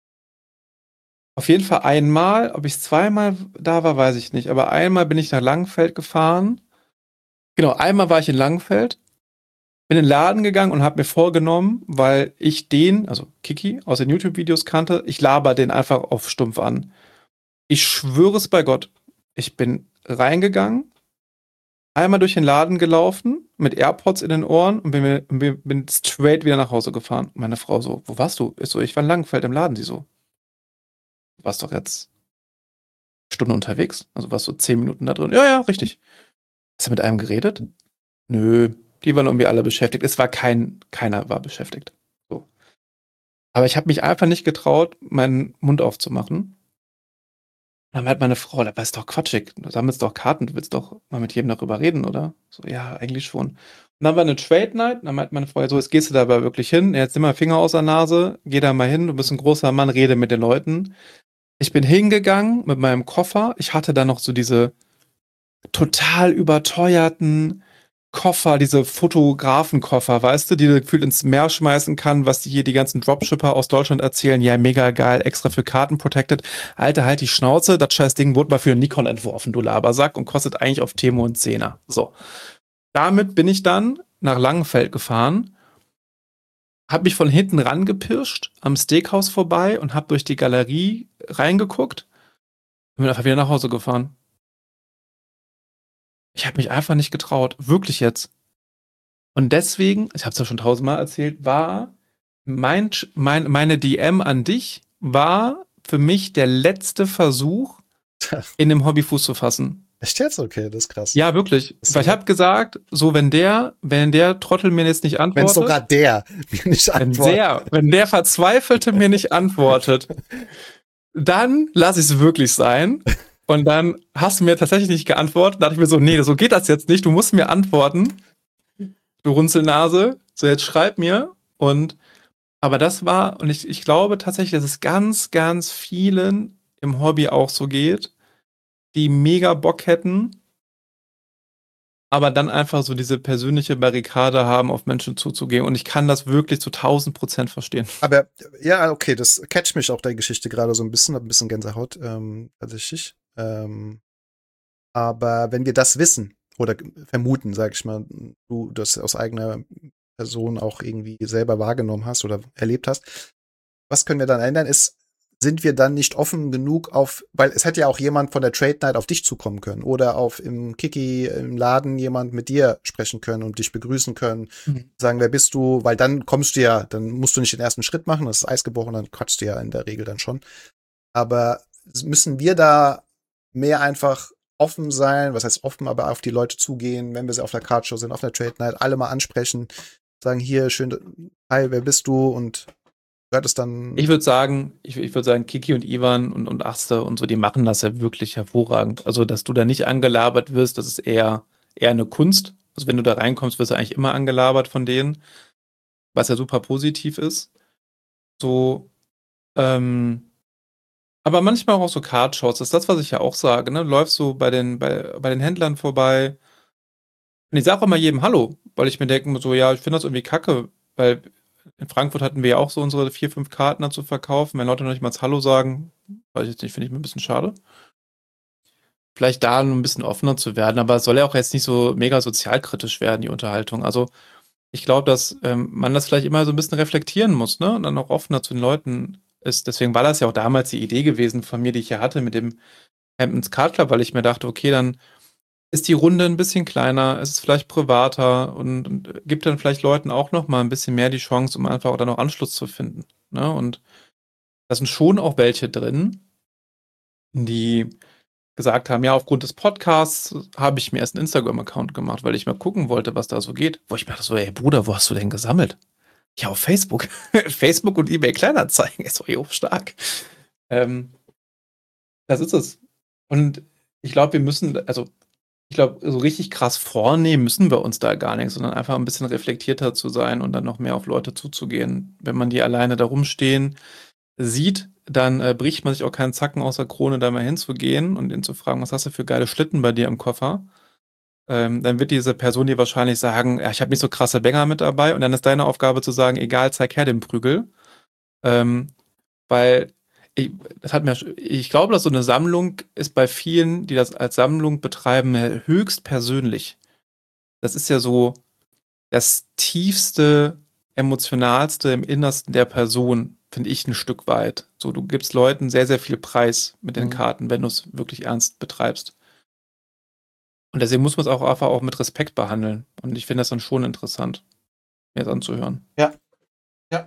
auf jeden Fall einmal, ob ich zweimal da war, weiß ich nicht, aber einmal bin ich nach Langenfeld gefahren. Genau, einmal war ich in Langenfeld, bin in den Laden gegangen und habe mir vorgenommen, weil ich den, also Kiki, aus den YouTube-Videos kannte, ich laber den einfach auf stumpf an. Ich schwöre es bei Gott. Ich bin reingegangen, einmal durch den Laden gelaufen, mit AirPods in den Ohren und bin, mir- bin, bin straight wieder nach Hause gefahren. Meine Frau so, wo warst du? Ich so, ich war in Langenfeld im Laden. Sie so, du warst doch jetzt eine Stunde unterwegs. Also warst du zehn Minuten da drin. Ja, ja, richtig. Hast du mit einem geredet? Nö, die waren irgendwie alle beschäftigt. Es war kein, keiner war beschäftigt. So. Aber ich habe mich einfach nicht getraut, meinen Mund aufzumachen. Dann meint meine Frau, das ist doch quatschig. Du sammelst doch Karten, du willst doch mal mit jedem darüber reden, oder? So, ja, eigentlich schon. Und dann war eine Trade Night, dann meint meine Frau, ja, so, jetzt gehst du dabei wirklich hin, jetzt nimm mal Finger aus der Nase, geh da mal hin, du bist ein großer Mann, rede mit den Leuten. Ich bin hingegangen mit meinem Koffer, ich hatte da noch so diese total überteuerten Koffer, diese Fotografenkoffer, weißt du, die du gefühlt ins Meer schmeißen kann, was die hier die ganzen Dropshipper aus Deutschland erzählen. Ja, mega geil, extra für Karten protected. Alter, halt die Schnauze, das scheiß Ding wurde mal für Nikon entworfen, du Labersack, und kostet eigentlich auf Temo einen Zehner. So. Damit bin ich dann nach Langenfeld gefahren, hab mich von hinten rangepirscht, am Steakhouse vorbei und hab durch die Galerie reingeguckt und bin einfach wieder nach Hause gefahren. Ich habe mich einfach nicht getraut. Wirklich jetzt. Und deswegen, ich habe es ja schon tausendmal erzählt, war mein, mein, meine D M an dich war für mich der letzte Versuch, in dem Hobby Fuß zu fassen. Echt jetzt? Okay, das ist krass. Ja, wirklich. Das ist Weil ich so, habe gesagt, so wenn der, wenn der Trottel mir jetzt nicht wenn antwortet, sogar der mir nicht wenn antwortet. der, wenn der Verzweifelte mir nicht antwortet, dann lasse ich es wirklich sein. Und dann hast du mir tatsächlich nicht geantwortet. Da dachte ich mir so, nee, so geht das jetzt nicht. Du musst mir antworten. Du Runzelnase, so jetzt schreib mir. Und aber das war, und ich, ich glaube tatsächlich, dass es ganz, ganz vielen im Hobby auch so geht, die mega Bock hätten, aber dann einfach so diese persönliche Barrikade haben, auf Menschen zuzugehen. Und ich kann das wirklich zu tausend Prozent verstehen. Aber ja, okay, das catcht mich auch der Geschichte gerade so ein bisschen, hab ein bisschen Gänsehaut, ähm, tatsächlich. Ähm, aber wenn wir das wissen oder vermuten, sag ich mal, du das aus eigener Person auch irgendwie selber wahrgenommen hast oder erlebt hast. Was können wir dann ändern? Ist, sind wir dann nicht offen genug auf, weil es hätte ja auch jemand von der Trade Night auf dich zukommen können oder auf im Kiki im Laden jemand mit dir sprechen können und dich begrüßen können, Mhm. sagen, wer bist du, weil dann kommst du ja, dann musst du nicht den ersten Schritt machen, das ist Eis gebrochen, dann quatschst du ja in der Regel dann schon. Aber müssen wir da mehr einfach offen sein, was heißt offen, aber auf die Leute zugehen, wenn wir sie auf der Cardshow sind, auf der Trade Night, alle mal ansprechen, sagen, hier, schön, hi, wer bist du? Und hört es dann. Ich würde sagen, ich, ich würde sagen, Kiki und Ivan und, und Aste und so, die machen das ja wirklich hervorragend. Also, dass du da nicht angelabert wirst, das ist eher, eher eine Kunst. Also, wenn du da reinkommst, wirst du eigentlich immer angelabert von denen, was ja super positiv ist. So, ähm, aber manchmal auch so Cardshows, das ist das, was ich ja auch sage, ne? Du läufst so bei den, bei, bei den Händlern vorbei und ich sage auch mal jedem Hallo, weil ich mir denke, so, ja, ich finde das irgendwie kacke, weil in Frankfurt hatten wir ja auch so unsere vier, fünf Karten da zu verkaufen. Wenn Leute noch nicht mal Hallo sagen, weiß ich jetzt nicht, finde ich mir ein bisschen schade. Vielleicht da ein bisschen offener zu werden, aber es soll ja auch jetzt nicht so mega sozialkritisch werden, die Unterhaltung. Also ich glaube, dass ähm, man das vielleicht immer so ein bisschen reflektieren muss, ne? Und dann auch offener zu den Leuten ist. Deswegen war das ja auch damals die Idee gewesen von mir, die ich ja hatte mit dem Hamptons Card Club, weil ich mir dachte, okay, dann ist die Runde ein bisschen kleiner, es ist vielleicht privater und, und gibt dann vielleicht Leuten auch noch mal ein bisschen mehr die Chance, um einfach dann auch Anschluss zu finden. Ne? Und da sind schon auch welche drin, die gesagt haben, ja, aufgrund des Podcasts habe ich mir erst einen Instagram-Account gemacht, weil ich mal gucken wollte, was da so geht. Wo ich mir dachte so, ey Bruder, wo hast du denn gesammelt? Ja, auf Facebook. Facebook und eBay Kleinanzeigen. Ist so, jo, stark. Ähm, das ist es. Und ich glaube, wir müssen, also ich glaube, so richtig krass vornehmen müssen wir uns da gar nicht, sondern einfach ein bisschen reflektierter zu sein und dann noch mehr auf Leute zuzugehen. Wenn man die alleine da rumstehen sieht, dann äh, bricht man sich auch keinen Zacken aus der Krone, da mal hinzugehen und ihn zu fragen, was hast du für geile Schlitten bei dir im Koffer? Ähm, dann wird diese Person dir wahrscheinlich sagen, ja, ich habe nicht so krasse Bänger mit dabei und dann ist deine Aufgabe zu sagen, egal, zeig her den Prügel. Ähm, weil ich, das hat mir, ich glaube, dass so eine Sammlung ist bei vielen, die das als Sammlung betreiben, höchst persönlich. Das ist ja so das tiefste, emotionalste im Innersten der Person, finde ich ein Stück weit. So, du gibst Leuten sehr, sehr viel Preis mit den Mhm. Karten, wenn du es wirklich ernst betreibst. Und deswegen muss man es auch einfach auch mit Respekt behandeln. Und ich finde das dann schon interessant, mir das anzuhören. Ja, ja.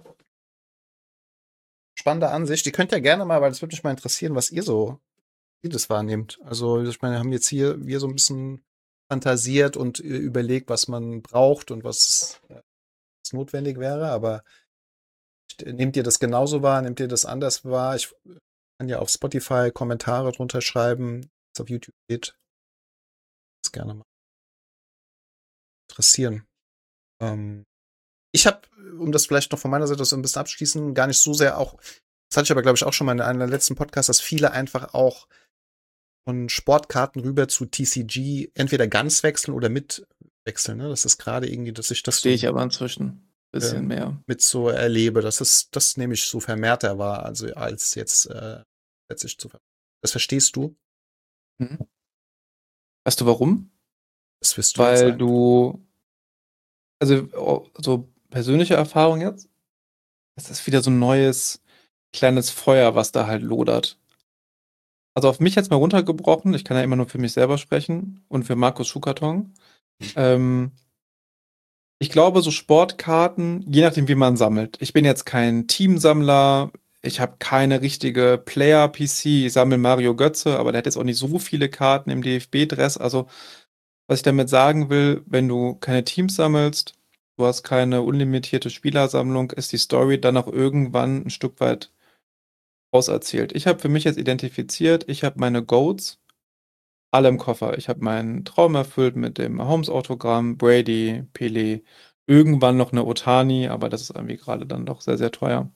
Spannende Ansicht. Die könnt ihr gerne mal, weil das würde mich mal interessieren, was ihr so, wie ihr das wahrnehmt. Also, ich meine, wir haben jetzt hier wir so ein bisschen fantasiert und äh, überlegt, was man braucht und was, äh, was notwendig wäre, aber nehmt ihr das genauso wahr? Nehmt ihr das anders wahr? Ich kann ja auf Spotify Kommentare drunter schreiben, wenn es auf YouTube geht. Das gerne mal interessieren. Ähm, ich habe, um das vielleicht noch von meiner Seite so ein bisschen abschließen, gar nicht so sehr auch, das hatte ich aber, glaube ich, auch schon mal in einem der letzten Podcasts, dass viele einfach auch von Sportkarten rüber zu T C G entweder ganz wechseln oder mit wechseln. Ne? Das ist gerade irgendwie, dass ich das Verstehe so ich aber inzwischen ein bisschen ähm, mehr. mit so erlebe. Das ist, das nehme ich so vermehrter wahr, also als jetzt äh, letztlich zu ver Das verstehst du? Mhm. Weißt du warum? Das wirst du jetzt Weil sagen. du, also oh, so persönliche Erfahrung jetzt, es ist wieder so ein neues kleines Feuer, was da halt lodert. Also auf mich jetzt mal runtergebrochen, ich kann ja immer nur für mich selber sprechen und für Markus Schuhkarton. Ähm, ich glaube, so Sportkarten, je nachdem, wie man sammelt. Ich bin jetzt kein Teamsammler, ich habe keine richtige Player-P C, ich sammle Mario Götze, aber der hat jetzt auch nicht so viele Karten im D F B-Dress. Also, was ich damit sagen will, wenn du keine Teams sammelst, du hast keine unlimitierte Spielersammlung, ist die Story dann auch irgendwann ein Stück weit auserzählt. Ich habe für mich jetzt identifiziert, ich habe meine Goats alle im Koffer. Ich habe meinen Traum erfüllt mit dem Mahomes-Autogramm, Brady, Pelé, irgendwann noch eine Otani, aber das ist irgendwie gerade dann doch sehr, sehr teuer.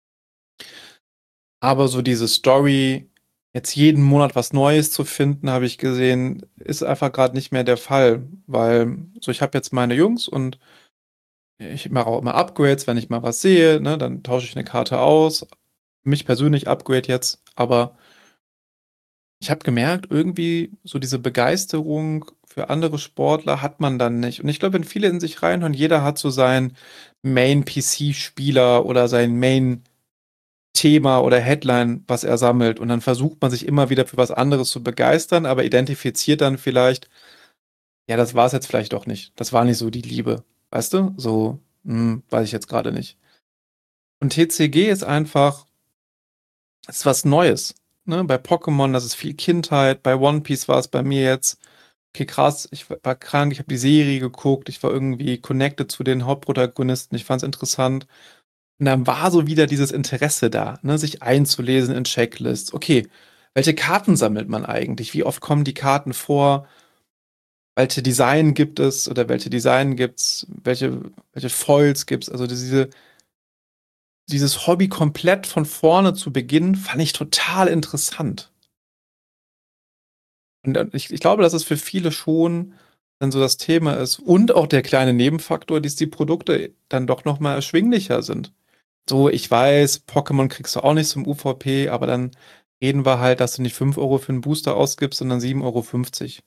Aber so diese Story, jetzt jeden Monat was Neues zu finden, habe ich gesehen, ist einfach gerade nicht mehr der Fall, weil so ich habe jetzt meine Jungs und ich mache auch immer Upgrades, wenn ich mal was sehe, ne, dann tausche ich eine Karte aus. Mich persönlich Upgrade jetzt, aber ich habe gemerkt, irgendwie so diese Begeisterung für andere Sportler hat man dann nicht. Und ich glaube, wenn viele in sich reinhören, jeder hat so seinen Main-P C-Spieler oder sein Main-Thema oder Headline, was er sammelt. Und dann versucht man sich immer wieder für was anderes zu begeistern, aber identifiziert dann vielleicht, ja, das war es jetzt vielleicht doch nicht. Das war nicht so die Liebe. Weißt du? So, hm, weiß ich jetzt gerade nicht. Und T C G ist einfach, ist was Neues. Ne? Bei Pokémon, das ist viel Kindheit. Bei One Piece war es bei mir jetzt, okay, krass, ich war krank, ich habe die Serie geguckt, ich war irgendwie connected zu den Hauptprotagonisten, ich fand es interessant. Und dann war so wieder dieses Interesse da, ne? Sich einzulesen in Checklists. Okay, welche Karten sammelt man eigentlich? Wie oft kommen die Karten vor? Welche Design gibt es oder welche Design gibt's? Welche, welche Foils gibt's? Also diese, dieses Hobby komplett von vorne zu beginnen, fand ich total interessant. Und ich, ich glaube, dass es für viele schon dann so das Thema ist. Und auch der kleine Nebenfaktor, dass die Produkte dann doch noch mal erschwinglicher sind. So, ich weiß, Pokémon kriegst du auch nicht zum U V P, aber dann reden wir halt, dass du nicht fünf Euro für einen Booster ausgibst, sondern sieben Euro fünfzig.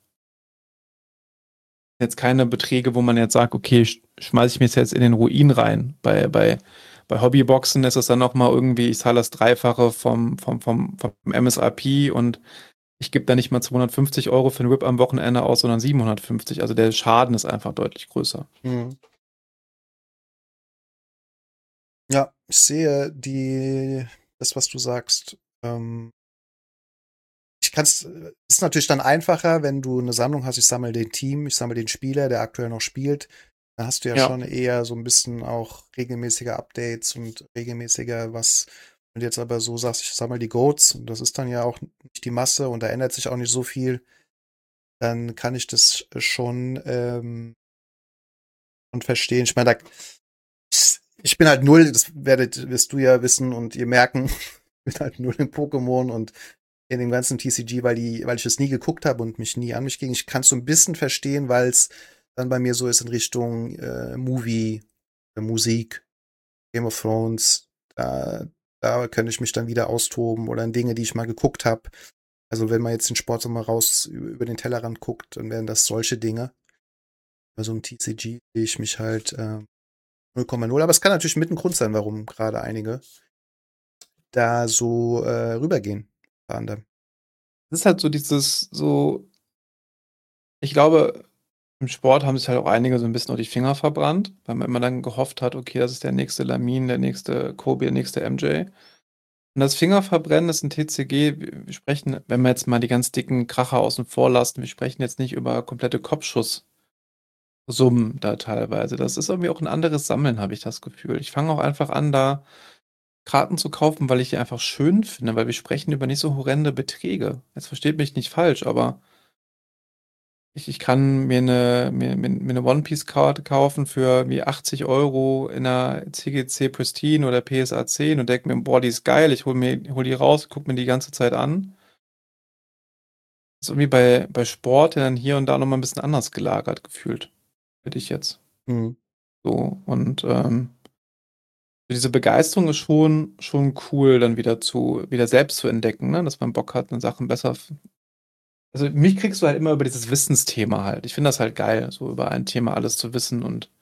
Jetzt keine Beträge, wo man jetzt sagt, okay, sch- schmeiß ich mir jetzt in den Ruin rein. Bei, bei, bei Hobbyboxen ist es dann noch mal irgendwie, ich zahle das Dreifache vom, vom, vom, vom M S R P und ich gebe da nicht mal zweihundertfünfzig Euro für einen Whip am Wochenende aus, sondern siebenhundertfünfzig. Also der Schaden ist einfach deutlich größer. Mhm. Ja, ich sehe die, das, was du sagst. Ähm, ich kann's, äh, ist natürlich dann einfacher, wenn du eine Sammlung hast. Ich sammle den Team, ich sammle den Spieler, der aktuell noch spielt. Dann hast du ja Ja. schon eher so ein bisschen auch regelmäßige Updates und regelmäßiger was. Und jetzt aber so sagst, ich sammle die Goats und das ist dann ja auch nicht die Masse und da ändert sich auch nicht so viel. Dann kann ich das schon ähm, und verstehen. Ich meine, da, ich bin halt null, das werdet, wirst du ja wissen und ihr merken, ich bin halt null in Pokémon und in dem ganzen T C G, weil die, weil ich es nie geguckt habe und mich nie an mich ging. Ich kann es so ein bisschen verstehen, weil es dann bei mir so ist in Richtung äh, Movie, äh, Musik, Game of Thrones. Da, da könnte ich mich dann wieder austoben oder in Dinge, die ich mal geguckt habe. Also wenn man jetzt den Sport so mal raus über den Tellerrand guckt, dann wären das solche Dinge. Bei so einem T C G sehe ich mich halt äh, null Komma null. Aber es kann natürlich mit ein Grund sein, warum gerade einige da so äh, rübergehen. Unter anderem. Das ist halt so dieses, so, ich glaube, im Sport haben sich halt auch einige so ein bisschen auf die Finger verbrannt, weil man immer dann gehofft hat, okay, das ist der nächste Lamin, der nächste Kobe, der nächste M J. Und das Fingerverbrennen ist ein T C G. Wir wir sprechen, wenn wir jetzt mal die ganz dicken Kracher außen vor lassen, wir sprechen jetzt nicht über komplette Kopfschusssummen da teilweise. Das ist irgendwie auch ein anderes Sammeln, habe ich das Gefühl. Ich fange auch einfach an, da Karten zu kaufen, weil ich die einfach schön finde, weil wir sprechen über nicht so horrende Beträge. Jetzt versteht mich nicht falsch, aber ich, ich kann mir eine, mir, mir, mir eine One-Piece-Karte kaufen für wie achtzig Euro in einer C G C Pristine oder P S A zehn und denke mir, boah, die ist geil, ich hol mir, hol die raus, guck mir die ganze Zeit an. Das ist irgendwie bei, bei Sport ja dann hier und da nochmal ein bisschen anders gelagert gefühlt. Für dich jetzt. Mhm. So, und ähm, diese Begeisterung ist schon, schon cool, dann wieder zu, wieder selbst zu entdecken, ne? Dass man Bock hat, eine Sachen besser. Also mich kriegst du halt immer über dieses Wissensthema halt. Ich finde das halt geil, so über ein Thema alles zu wissen und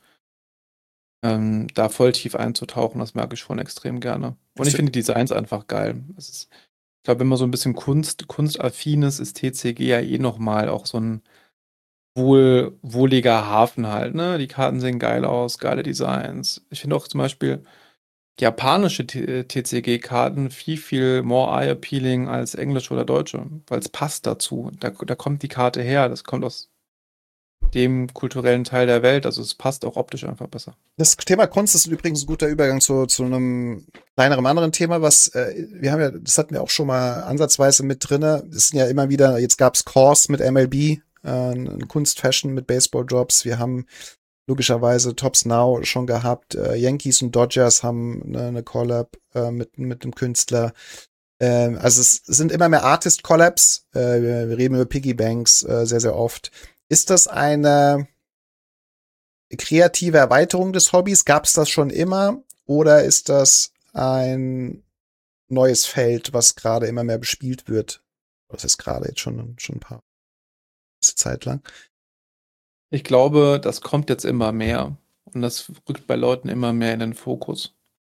ähm, da voll tief einzutauchen, das mag ich schon extrem gerne. Und Ich ich find, finde die Designs einfach geil. Es ist, ich glaube, wenn man so ein bisschen Kunst, kunstaffin ist, ist T C G ja eh nochmal auch so ein wohl, wohliger Hafen halt, ne? Die Karten sehen geil aus, geile Designs. Ich finde auch zum Beispiel japanische T- TCG-Karten viel, viel more eye-appealing als englische oder deutsche, weil es passt dazu. Da, da kommt die Karte her, das kommt aus dem kulturellen Teil der Welt, also es passt auch optisch einfach besser. das Thema Kunst ist übrigens ein guter Übergang zu, zu einem kleineren anderen Thema, was äh, wir haben ja, das hatten wir auch schon mal ansatzweise mit drinne. Es sind ja immer wieder, jetzt gab's Kors mit M L B, äh, ein Kunstfashion mit Baseball-Drops. Wir haben logischerweise Tops Now schon gehabt. Äh, Yankees und Dodgers haben eine, eine Collab äh, mit, mit dem Künstler. Ähm, also es sind immer mehr Artist-Collabs. Äh, wir, wir reden über Piggy Banks äh, sehr, sehr oft. Ist das eine kreative Erweiterung des Hobbys? Gab es das schon immer? Oder ist das ein neues Feld, was gerade immer mehr bespielt wird? Das ist gerade jetzt schon, schon ein paar Zeit lang. Ich glaube, das kommt jetzt immer mehr. Und das rückt bei Leuten immer mehr in den Fokus.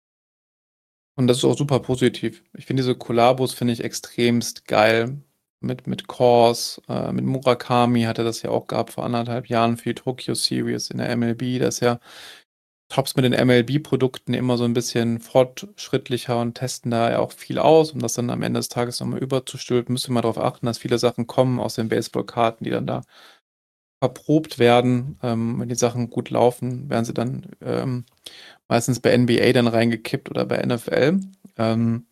Und das ist auch super positiv. Ich finde diese Kollabos finde ich extremst geil. Mit, mit Kors, äh, mit Murakami hat er das ja auch gehabt vor anderthalb Jahren für die Tokyo Series in der M L B. Das ist ja Tops mit den M L B-Produkten immer so ein bisschen fortschrittlicher und testen da ja auch viel aus, um das dann am Ende des Tages nochmal überzustülpen. Müsst ihr mal darauf achten, dass viele Sachen kommen aus den Baseballkarten, die dann da verprobt werden. Ähm, wenn die Sachen gut laufen, werden sie dann ähm, meistens bei N B A dann reingekippt oder bei N F L. Ähm,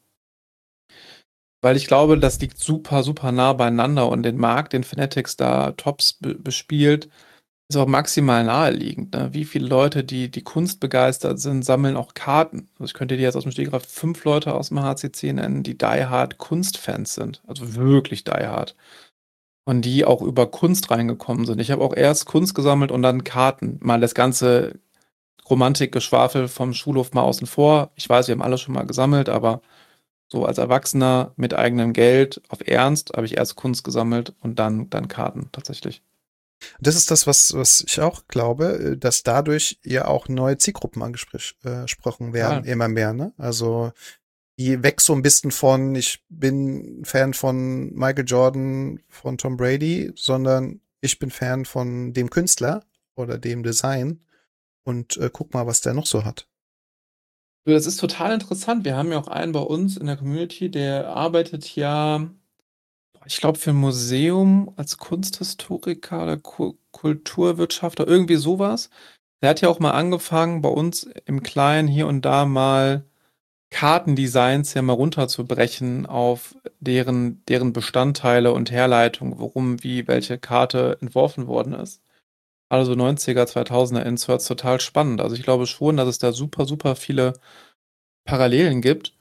weil ich glaube, das liegt super, super nah beieinander und den Markt, den Fanatics da Tops be bespielt, ist auch maximal naheliegend. Ne? Wie viele Leute, die die Kunst begeistert sind, sammeln auch Karten. Also ich könnte dir jetzt aus dem Stegreif fünf Leute aus dem H C C nennen, die die Hard Kunstfans sind. Also wirklich die Hard. Und die auch über Kunst reingekommen sind. Ich habe auch erst Kunst gesammelt und dann Karten. Mal das ganze Romantikgeschwafel vom Schulhof mal außen vor. Ich weiß, wir haben alle schon mal gesammelt, aber so als Erwachsener mit eigenem Geld auf Ernst habe ich erst Kunst gesammelt und dann, dann Karten tatsächlich. Das ist das, was, was ich auch glaube, dass dadurch ja auch neue Zielgruppen angesprochen werden, Total. immer mehr, ne? Also, die weg so ein bisschen von, ich bin Fan von Michael Jordan, von Tom Brady, sondern ich bin Fan von dem Künstler oder dem Design und äh, guck mal, was der noch so hat. Du, das ist total interessant. Wir haben ja auch einen bei uns in der Community, der arbeitet ja, ich glaube, für ein Museum als Kunsthistoriker oder Ku Kulturwirtschaftler, irgendwie sowas. Der hat ja auch mal angefangen, bei uns im Kleinen hier und da mal Kartendesigns ja mal runterzubrechen auf deren, deren Bestandteile und Herleitung, warum, wie, welche Karte entworfen worden ist. Also neunziger, zweitausender Inserts total spannend. Also ich glaube schon, dass es da super, super viele Parallelen gibt.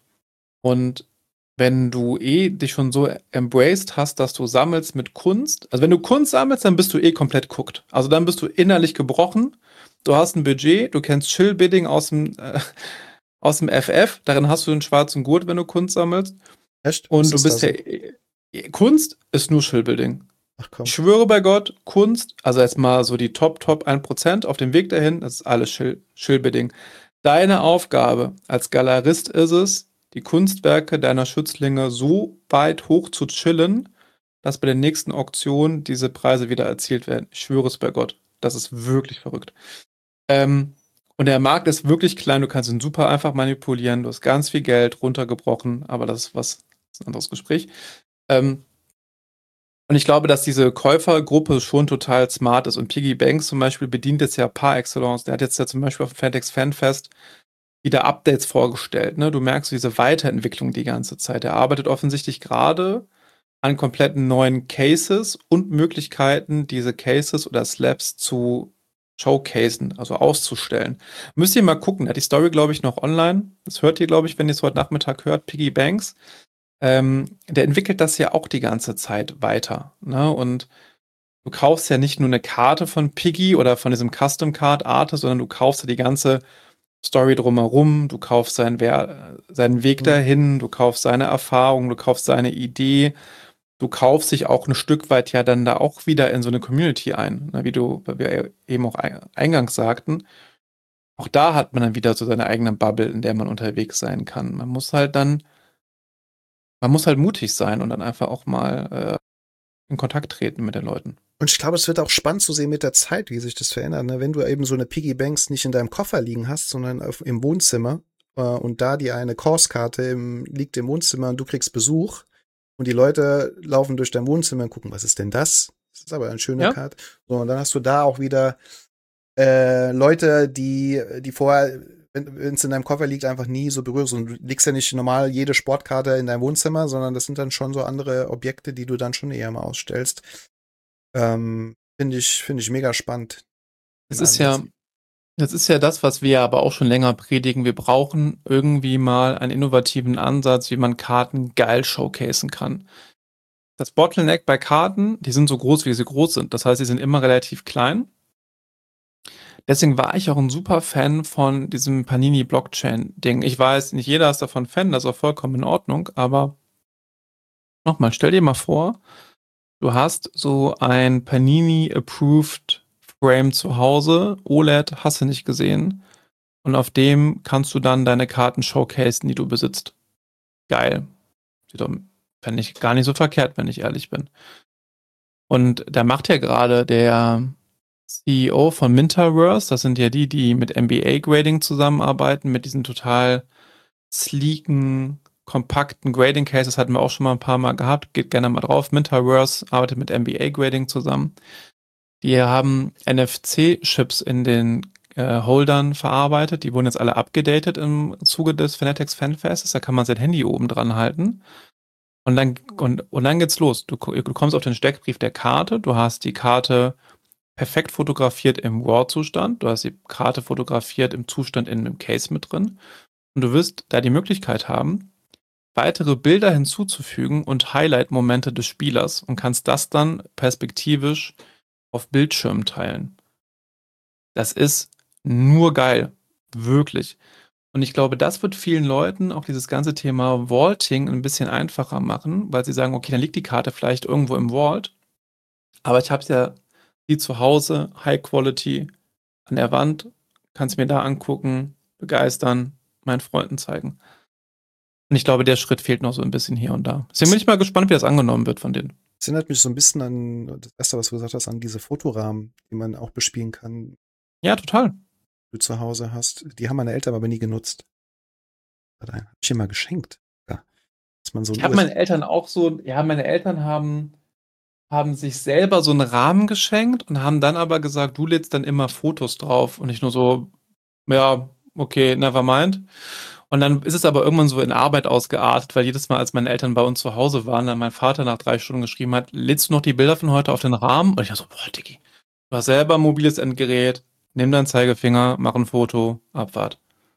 Und wenn du eh dich schon so embraced hast, dass du sammelst mit Kunst, also wenn du Kunst sammelst, dann bist du eh komplett guckt. Also dann bist du innerlich gebrochen. Du hast ein Budget, du kennst Chill-Bidding aus dem, äh, aus dem F F, darin hast du den schwarzen Gurt, wenn du Kunst sammelst. Echt? Und Ist du das da bist ja. so? eh- Kunst ist nur Chill-Building. Ach Ich komm. schwöre bei Gott, Kunst, also jetzt mal so die Top, Top ein Prozent auf dem Weg dahin, das ist alles Chill, Chill-Bidding. Deine Aufgabe als Galerist ist es, die Kunstwerke deiner Schützlinge so weit hoch zu chillen, dass bei der nächsten Auktion diese Preise wieder erzielt werden. Ich schwöre es bei Gott. Das ist wirklich verrückt. Ähm, und der Markt ist wirklich klein, du kannst ihn super einfach manipulieren, du hast ganz viel Geld runtergebrochen, aber das ist was, das ist ein anderes Gespräch. Ähm, und ich glaube, dass diese Käufergruppe schon total smart ist. Und Piggy Banks zum Beispiel bedient jetzt ja par excellence. Der hat jetzt ja zum Beispiel auf dem FedEx Fanfest wieder Updates vorgestellt. Ne? Du merkst diese Weiterentwicklung die ganze Zeit. Er arbeitet offensichtlich gerade an kompletten neuen Cases und Möglichkeiten, diese Cases oder Slabs zu showcasen, also auszustellen. Müsst ihr mal gucken. Er hat die Story, glaube ich, noch online. Das hört ihr, glaube ich, wenn ihr es heute Nachmittag hört. Piggy Banks. Ähm, der entwickelt das ja auch die ganze Zeit weiter. Ne? Und du kaufst ja nicht nur eine Karte von Piggy oder von diesem Custom Card Artist, sondern du kaufst ja die ganze Story drumherum, du kaufst seinen, Wer seinen Weg Hm. dahin, du kaufst seine Erfahrung, du kaufst seine Idee, du kaufst dich auch ein Stück weit ja dann da auch wieder in so eine Community ein, ne? Wie du, wie wir eben auch eingangs sagten. Auch da hat man dann wieder so seine eigene Bubble, in der man unterwegs sein kann. Man muss halt dann, man muss halt mutig sein und dann einfach auch mal äh, in Kontakt treten mit den Leuten. Und ich glaube, es wird auch spannend zu sehen mit der Zeit, wie sich das verändert. Ne? Wenn du eben so eine Piggy Banks nicht in deinem Koffer liegen hast, sondern auf, im Wohnzimmer äh, und da die eine Course-Karte im, liegt im Wohnzimmer und du kriegst Besuch und die Leute laufen durch dein Wohnzimmer und gucken, was ist denn das? Das ist aber eine schöne Ja, Karte. So, und dann hast du da auch wieder äh, Leute, die, die vorher, wenn es in deinem Koffer liegt, einfach nie so berührst. Und du legst ja nicht normal jede Sportkarte in dein Wohnzimmer, sondern das sind dann schon so andere Objekte, die du dann schon eher mal ausstellst. Ähm, finde ich, finde ich mega spannend. es Den ist ja, Ansatz. das ist ja das, was wir aber auch schon länger predigen. Wir brauchen irgendwie mal einen innovativen Ansatz, wie man Karten geil showcasen kann. Das Bottleneck bei Karten, die sind so groß, wie sie groß sind. Das heißt, sie sind immer relativ klein. Deswegen war ich auch ein super Fan von diesem Panini-Blockchain-Ding. Ich weiß, nicht jeder ist davon Fan, das ist auch vollkommen in Ordnung, aber Nochmal, stell dir mal vor, du hast so ein Panini-approved Frame zu Hause, O L E D, hast du nicht gesehen. Und auf dem kannst du dann deine Karten showcasen, die du besitzt. Geil. Fände ich gar nicht so verkehrt, wenn ich ehrlich bin. Und da macht ja gerade der C E O von Minterverse, das sind ja die, die mit M B A-Grading zusammenarbeiten, mit diesen total sleeken, kompakten Grading Cases, hatten wir auch schon mal ein paar Mal gehabt, geht gerne mal drauf. Minterverse arbeitet mit M B A-Grading zusammen. Die haben N F C-Chips in den äh, Holdern verarbeitet, die wurden jetzt alle abgedatet im Zuge des Fanatics Fanfests, da kann man sein Handy oben dran halten. Und dann, und, und dann geht's los. Du, du kommst auf den Steckbrief der Karte, du hast die Karte perfekt fotografiert im RAW-Zustand, du hast die Karte fotografiert im Zustand in einem Case mit drin und du wirst da die Möglichkeit haben, weitere Bilder hinzuzufügen und Highlight-Momente des Spielers und kannst das dann perspektivisch auf Bildschirmen teilen. Das ist nur geil. Wirklich. Und ich glaube, das wird vielen Leuten auch dieses ganze Thema Vaulting ein bisschen einfacher machen, weil sie sagen, okay, dann liegt die Karte vielleicht irgendwo im Vault, aber ich habe ja die zu Hause, High Quality, an der Wand, kannst mir da angucken, begeistern, meinen Freunden zeigen. Und ich glaube, der Schritt fehlt noch so ein bisschen hier und da. Deswegen bin ich mal gespannt, wie das angenommen wird von denen. Das erinnert mich so ein bisschen an das erste, was du gesagt hast, an diese Fotorahmen, die man auch bespielen kann. Ja, total. Du zu Hause hast. Die haben meine Eltern aber nie genutzt. Hat hab ich immer geschenkt. Ja. Dass man so Ich habe meine Eltern auch so, ja, meine Eltern haben, haben sich selber so einen Rahmen geschenkt und haben dann aber gesagt, du lädst dann immer Fotos drauf und nicht nur so, ja, okay, never mind. Und dann ist es aber irgendwann so in Arbeit ausgeartet, weil jedes Mal, als meine Eltern bei uns zu Hause waren, dann mein Vater nach drei Stunden geschrieben hat, lädst du noch die Bilder von heute auf den Rahmen? Und ich war so, boah, Diggi, du hast selber ein mobiles Endgerät, nimm deinen Zeigefinger, mach ein Foto, Abfahrt.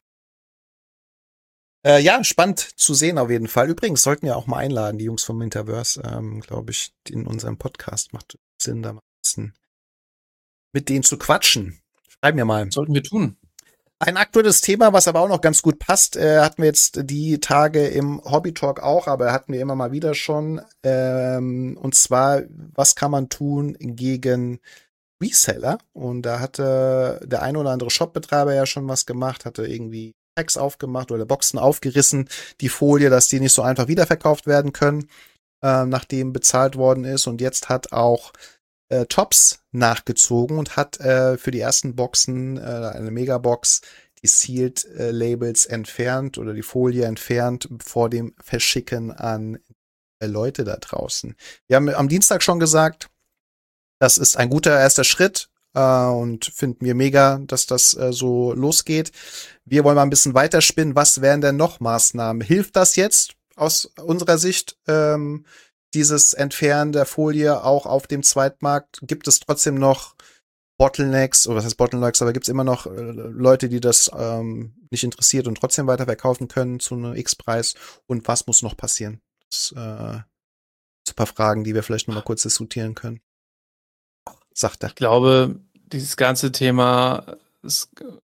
Äh, ja, spannend zu sehen auf jeden Fall. Übrigens sollten wir auch mal einladen, die Jungs vom Minterverse, ähm, glaube ich, in unserem Podcast. Macht Sinn, da mal ein bisschen mit denen zu quatschen. Schreib mir mal. Sollten wir tun. Ein aktuelles Thema, was aber auch noch ganz gut passt, äh, hatten wir jetzt die Tage im Hobby Talk auch, aber hatten wir immer mal wieder schon. Ähm, und zwar, was kann man tun gegen Reseller? Und da hatte der ein oder andere Shopbetreiber ja schon was gemacht, hatte irgendwie Packs aufgemacht oder Boxen aufgerissen, die Folie, dass die nicht so einfach wiederverkauft werden können, äh, nachdem bezahlt worden ist. Und jetzt hat auch äh, Tops nachgezogen und hat äh, für die ersten Boxen, äh, eine Megabox, die Sealed äh, Labels entfernt oder die Folie entfernt vor dem Verschicken an äh, Leute da draußen. Wir haben am Dienstag schon gesagt, das ist ein guter erster Schritt äh, und finden wir mega, dass das äh, so losgeht. Wir wollen mal ein bisschen weiterspinnen. Was wären denn noch Maßnahmen? Hilft das jetzt aus unserer Sicht, ähm, dieses Entfernen der Folie auch auf dem Zweitmarkt? Gibt es trotzdem noch Bottlenecks, oder was heißt Bottlenecks, aber gibt es immer noch äh, Leute, die das ähm, nicht interessiert und trotzdem weiterverkaufen können zu einem X-Preis? Und was muss noch passieren? Das äh, so ein paar Fragen, die wir vielleicht noch mal kurz diskutieren können. Sagt er. Ich glaube, dieses ganze Thema ist,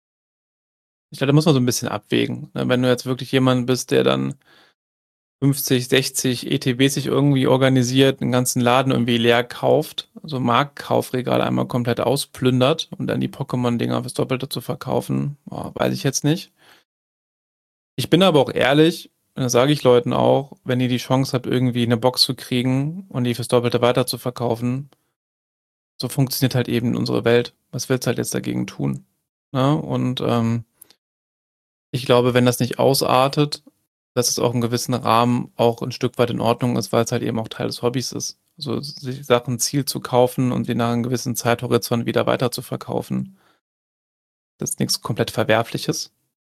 ich glaube, da muss man so ein bisschen abwägen. Ne? Wenn du jetzt wirklich jemand bist, der dann fünfzig, sechzig E T Bs sich irgendwie organisiert, einen ganzen Laden irgendwie leer kauft, also Marktkaufregale einmal komplett ausplündert und dann die Pokémon-Dinger fürs Doppelte zu verkaufen, oh, weiß ich jetzt nicht. Ich bin aber auch ehrlich, und das sage ich Leuten auch, wenn ihr die Chance habt, irgendwie eine Box zu kriegen und die fürs Doppelte weiter zu verkaufen, so funktioniert halt eben unsere Welt. Was willst du halt jetzt dagegen tun? Ne? Und ähm, ich glaube, wenn das nicht ausartet, dass es auch im gewissen Rahmen auch ein Stück weit in Ordnung ist, weil es halt eben auch Teil des Hobbys ist. Also sich Sachen Ziel zu kaufen und die nach einem gewissen Zeithorizont wieder weiter zu verkaufen. Das ist nichts komplett Verwerfliches.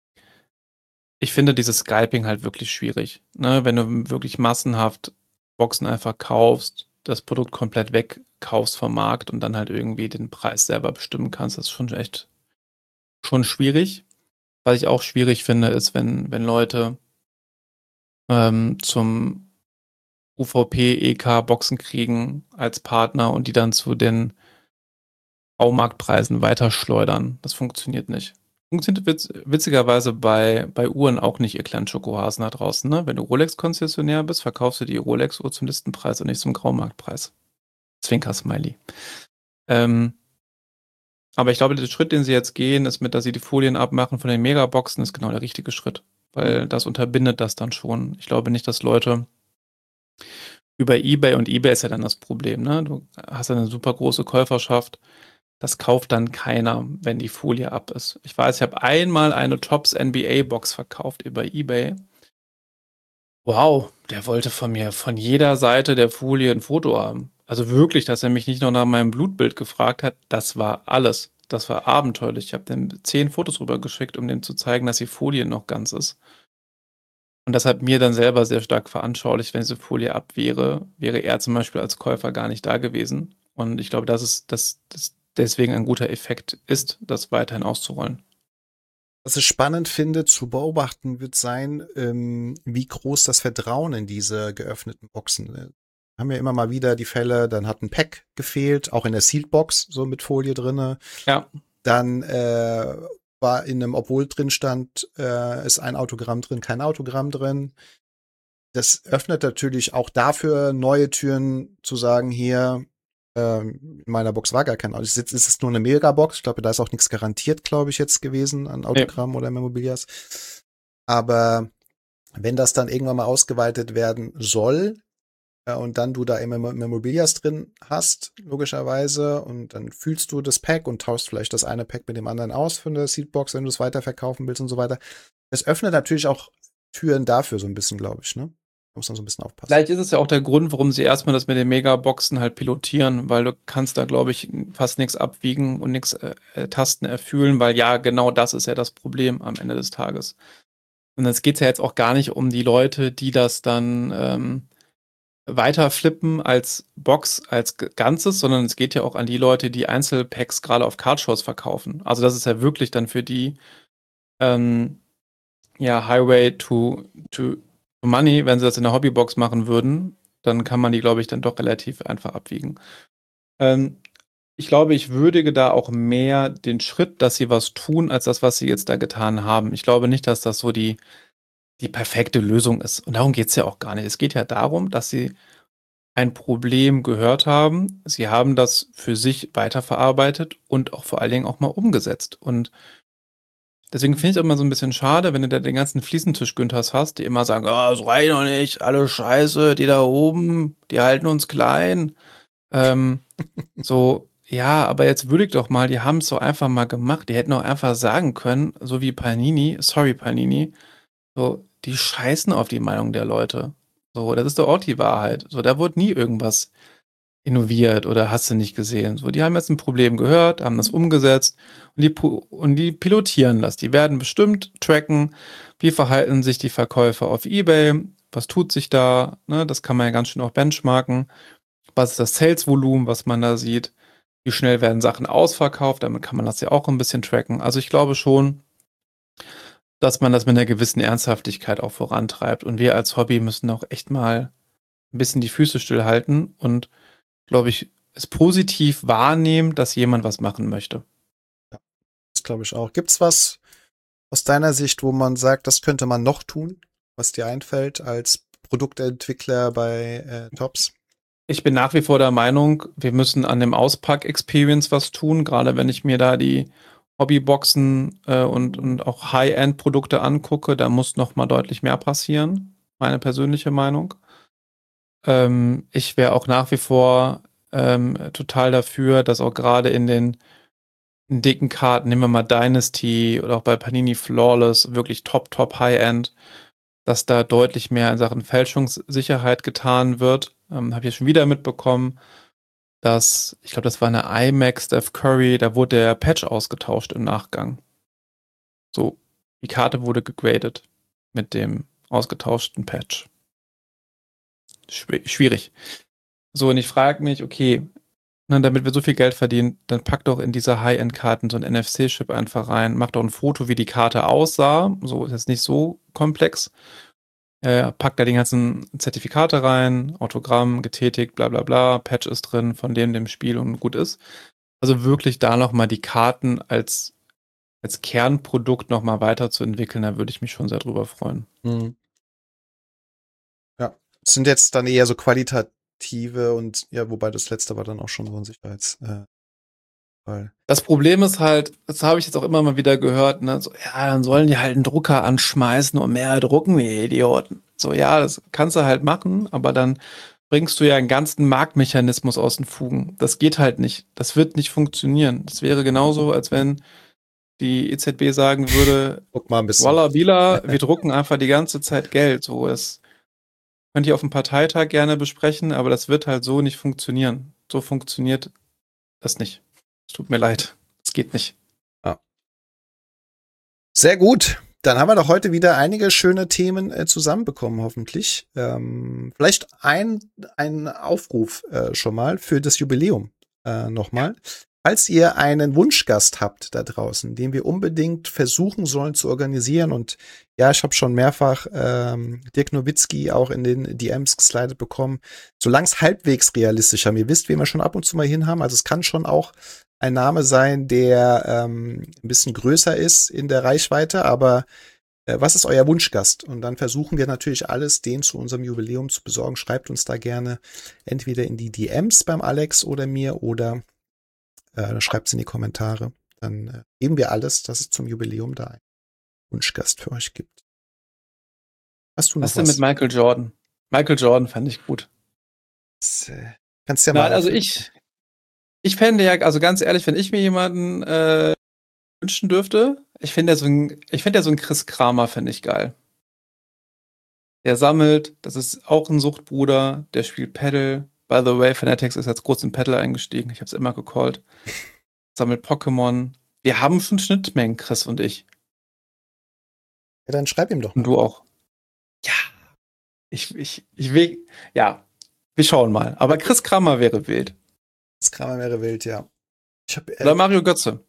Ich finde dieses Scalping halt wirklich schwierig. Ne? Wenn du wirklich massenhaft Boxen einfach kaufst, das Produkt komplett wegkaufst vom Markt und dann halt irgendwie den Preis selber bestimmen kannst, das ist schon echt schon schwierig. Was ich auch schwierig finde, ist, wenn, wenn Leute ähm, zum U V P E K Boxen kriegen als Partner und die dann zu den Baumarktpreisen weiterschleudern. Das funktioniert nicht. Funktioniert witz witzigerweise bei bei Uhren auch nicht, ihr kleinen Schokohasen da draußen, ne? Wenn du Rolex-Konzessionär bist, verkaufst du die Rolex-Uhr zum Listenpreis und nicht zum Graumarktpreis. Zwinker-Smiley. Ähm, aber ich glaube, der Schritt, den sie jetzt gehen, ist mit, dass sie die Folien abmachen von den Megaboxen, ist genau der richtige Schritt, weil das unterbindet das dann schon. Ich glaube nicht, dass Leute über eBay, und eBay ist ja dann das Problem, ne? Du hast ja eine super große Käuferschaft. Das kauft dann keiner, wenn die Folie ab ist. Ich weiß, ich habe einmal eine Topps N B A-Box verkauft über eBay. Wow, der wollte von mir von jeder Seite der Folie ein Foto haben. Also wirklich, dass er mich nicht noch nach meinem Blutbild gefragt hat, das war alles. Das war abenteuerlich. Ich habe dem zehn Fotos rübergeschickt, um dem zu zeigen, dass die Folie noch ganz ist. Und das hat mir dann selber sehr stark veranschaulicht, wenn diese Folie ab wäre, wäre er zum Beispiel als Käufer gar nicht da gewesen. Und ich glaube, dass es dass das deswegen ein guter Effekt ist, das weiterhin auszurollen. Was ich spannend finde zu beobachten, wird sein, ähm, wie groß das Vertrauen in diese geöffneten Boxen ist. Haben ja immer mal wieder die Fälle, dann hat ein Pack gefehlt, auch in der Sealed-Box, so mit Folie drinne. Ja. Dann äh, war in einem, obwohl drin stand, äh, ist ein Autogramm drin, kein Autogramm drin. Das öffnet natürlich auch dafür neue Türen, zu sagen, hier, ähm, in meiner Box war gar kein Autogramm. Jetzt ist es nur eine Megabox. Ich glaube, da ist auch nichts garantiert, glaube ich, jetzt gewesen an Autogramm nee. oder Memorabilias. Aber wenn das dann irgendwann mal ausgeweitet werden soll, äh, und dann du da immer Memorabilias drin hast, logischerweise, und dann fühlst du das Pack und tauschst vielleicht das eine Pack mit dem anderen aus von der Seedbox, wenn du es weiterverkaufen willst und so weiter. Es öffnet natürlich auch Türen dafür so ein bisschen, glaube ich, ne? Da muss man so ein bisschen aufpassen. Vielleicht ist es ja auch der Grund, warum sie erstmal das mit den Megaboxen halt pilotieren, weil du kannst da, glaube ich, fast nichts abwiegen und nichts äh, Tasten erfüllen, weil ja, genau das ist ja das Problem am Ende des Tages. Und es geht ja jetzt auch gar nicht um die Leute, die das dann ähm, weiter flippen als Box, als Ganzes, sondern es geht ja auch an die Leute, die Einzelpacks gerade auf Cardshows verkaufen. Also das ist ja wirklich dann für die ähm, ja, Highway to, to Money, wenn sie das in der Hobbybox machen würden, dann kann man die, glaube ich, dann doch relativ einfach abwiegen. Ähm, ich glaube, ich würdige da auch mehr den Schritt, dass sie was tun, als das, was sie jetzt da getan haben. Ich glaube nicht, dass das so die, die perfekte Lösung ist. Und darum geht es ja auch gar nicht. Es geht ja darum, dass sie ein Problem gehört haben. Sie haben das für sich weiterverarbeitet und auch vor allen Dingen auch mal umgesetzt. Und deswegen finde ich es immer so ein bisschen schade, wenn du da den ganzen Fliesentisch-Günthers hast, die immer sagen, ah, das reicht noch nicht, alle Scheiße, die da oben, die halten uns klein. Ähm, so, ja, aber jetzt würdig doch mal, die haben es so einfach mal gemacht. Die hätten auch einfach sagen können, so wie Panini, sorry Panini, so, die scheißen auf die Meinung der Leute. So, das ist doch auch die Wahrheit. So, da wurde nie irgendwas innoviert oder hast du nicht gesehen. So, die haben jetzt ein Problem gehört, haben das umgesetzt und die, und die pilotieren das. Die werden bestimmt tracken, wie verhalten sich die Verkäufer auf eBay, was tut sich da, ne? Das kann man ja ganz schön auch benchmarken. Was ist das Sales-Volumen, was man da sieht? Wie schnell werden Sachen ausverkauft? Damit kann man das ja auch ein bisschen tracken. Also ich glaube schon, dass man das mit einer gewissen Ernsthaftigkeit auch vorantreibt. Und wir als Hobby müssen auch echt mal ein bisschen die Füße stillhalten und, glaube ich, es positiv wahrnehmen, dass jemand was machen möchte. Ja, das glaube ich auch. Gibt's was aus deiner Sicht, wo man sagt, das könnte man noch tun, was dir einfällt als Produktentwickler bei äh, Topps? Ich bin nach wie vor der Meinung, wir müssen an dem Auspack-Experience was tun, gerade wenn ich mir da die Hobbyboxen äh, und, und auch High-End-Produkte angucke, da muss noch mal deutlich mehr passieren, meine persönliche Meinung. Ähm, ich wäre auch nach wie vor ähm, total dafür, dass auch gerade in den in dicken Karten, nehmen wir mal Dynasty oder auch bei Panini Flawless, wirklich top, top High-End, dass da deutlich mehr in Sachen Fälschungssicherheit getan wird. Ähm, Habe ich schon wieder mitbekommen, dass, ich glaube, das war eine iMac Steph Curry, da wurde der Patch ausgetauscht im Nachgang. So, die Karte wurde gegradet mit dem ausgetauschten Patch. Schw- schwierig. So, und ich frage mich, okay, ne, damit wir so viel Geld verdienen, dann packt doch in diese High-End-Karten so ein N F C-Chip einfach rein, macht doch ein Foto, wie die Karte aussah, so ist jetzt nicht so komplex. Äh, packt da die ganzen Zertifikate rein, Autogramm, getätigt, bla bla bla, Patch ist drin von dem, dem Spiel und gut ist. Also wirklich da nochmal die Karten als als Kernprodukt noch mal weiterzuentwickeln, da würde ich mich schon sehr drüber freuen. Mhm. Ja, es sind jetzt dann eher so qualitative und ja, wobei das letzte war dann auch schon so ein Sicherheits äh, Fall. Das Problem ist halt, das habe ich jetzt auch immer mal wieder gehört, ne, so, ja, dann sollen die halt einen Drucker anschmeißen und mehr drucken, die Idioten. So, ja, das kannst du halt machen, aber dann bringst du ja einen ganzen Marktmechanismus aus den Fugen. Das geht halt nicht. Das wird nicht funktionieren. Das wäre genauso, als wenn die E Z B sagen würde, Guck mal ein bisschen. Walla Bila, wir drucken einfach die ganze Zeit Geld. So, das könnt ihr auf dem Parteitag gerne besprechen, aber das wird halt so nicht funktionieren. So funktioniert das nicht. Es tut mir leid. Es geht nicht. Sehr gut. Dann haben wir doch heute wieder einige schöne Themen äh, zusammenbekommen, hoffentlich. Ähm, vielleicht ein, ein Aufruf äh, schon mal für das Jubiläum äh, nochmal. Falls ihr einen Wunschgast habt da draußen, den wir unbedingt versuchen sollen zu organisieren, und ja, ich habe schon mehrfach ähm, Dirk Nowitzki auch in den D Ms geslidet bekommen, solange es halbwegs realistisch haben. Ihr wisst, wen wir schon ab und zu mal hin haben. Also es kann schon auch ein Name sein, der ähm, ein bisschen größer ist in der Reichweite, aber äh, was ist euer Wunschgast? Und dann versuchen wir natürlich alles, den zu unserem Jubiläum zu besorgen. Schreibt uns da gerne entweder in die D Ms beim Alex oder mir oder äh, schreibt es in die Kommentare. Dann äh, geben wir alles, dass es zum Jubiläum da einen Wunschgast für euch gibt. Hast du noch Was was? denn mit Michael Jordan? Michael Jordan fand ich gut. Das, äh, kannst du ja Nein, mal also aufhören. ich, ich fände ja, also ganz ehrlich, wenn ich mir jemanden äh, wünschen dürfte, ich finde ja so ein, ich finde ja so ein Chris Kramer, finde ich geil. Der sammelt, das ist auch ein Suchtbruder, der spielt Paddle. By the way, Fanatics ist jetzt groß in Paddle eingestiegen, ich habe es immer gecallt. Sammelt Pokémon. Wir haben schon Schnittmengen, Chris und ich. Ja, dann schreib ihm doch Und mal. du auch. Ja. Ich, ich, ich will, ja, wir schauen mal. Aber Chris Kramer wäre wild. Das Kramer wäre wild, ja. Ich hab, Oder äh, Mario Götze.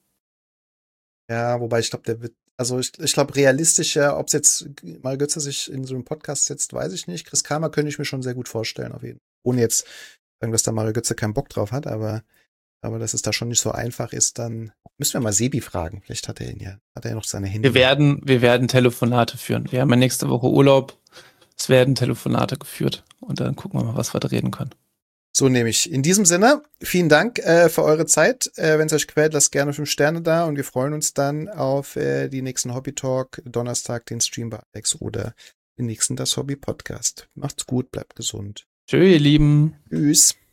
ja, wobei ich glaube, der wird, also ich, ich glaube, realistischer, ob es jetzt mal Götze sich in so einem Podcast setzt, weiß ich nicht. Chris Kramer könnte ich mir schon sehr gut vorstellen, auf jeden Fall. Ohne jetzt sagen, dass da Mario Götze keinen Bock drauf hat, aber, aber dass es da schon nicht so einfach ist, dann müssen wir mal Sebi fragen. Vielleicht hat er ihn ja, hat er ja noch seine Hände. Wir werden, wir werden Telefonate führen. Wir haben ja nächste Woche Urlaub. Es werden Telefonate geführt. Und dann gucken wir mal, was wir da reden können. So nehme ich. In diesem Sinne, vielen Dank äh, für eure Zeit. Äh, Wenn es euch quält, lasst gerne fünf Sterne da und wir freuen uns dann auf äh, die nächsten Hobby Talk, Donnerstag den Stream bei Alex oder den nächsten Das Hobby Podcast. Macht's gut, bleibt gesund. Tschö, ihr Lieben. Tschüss.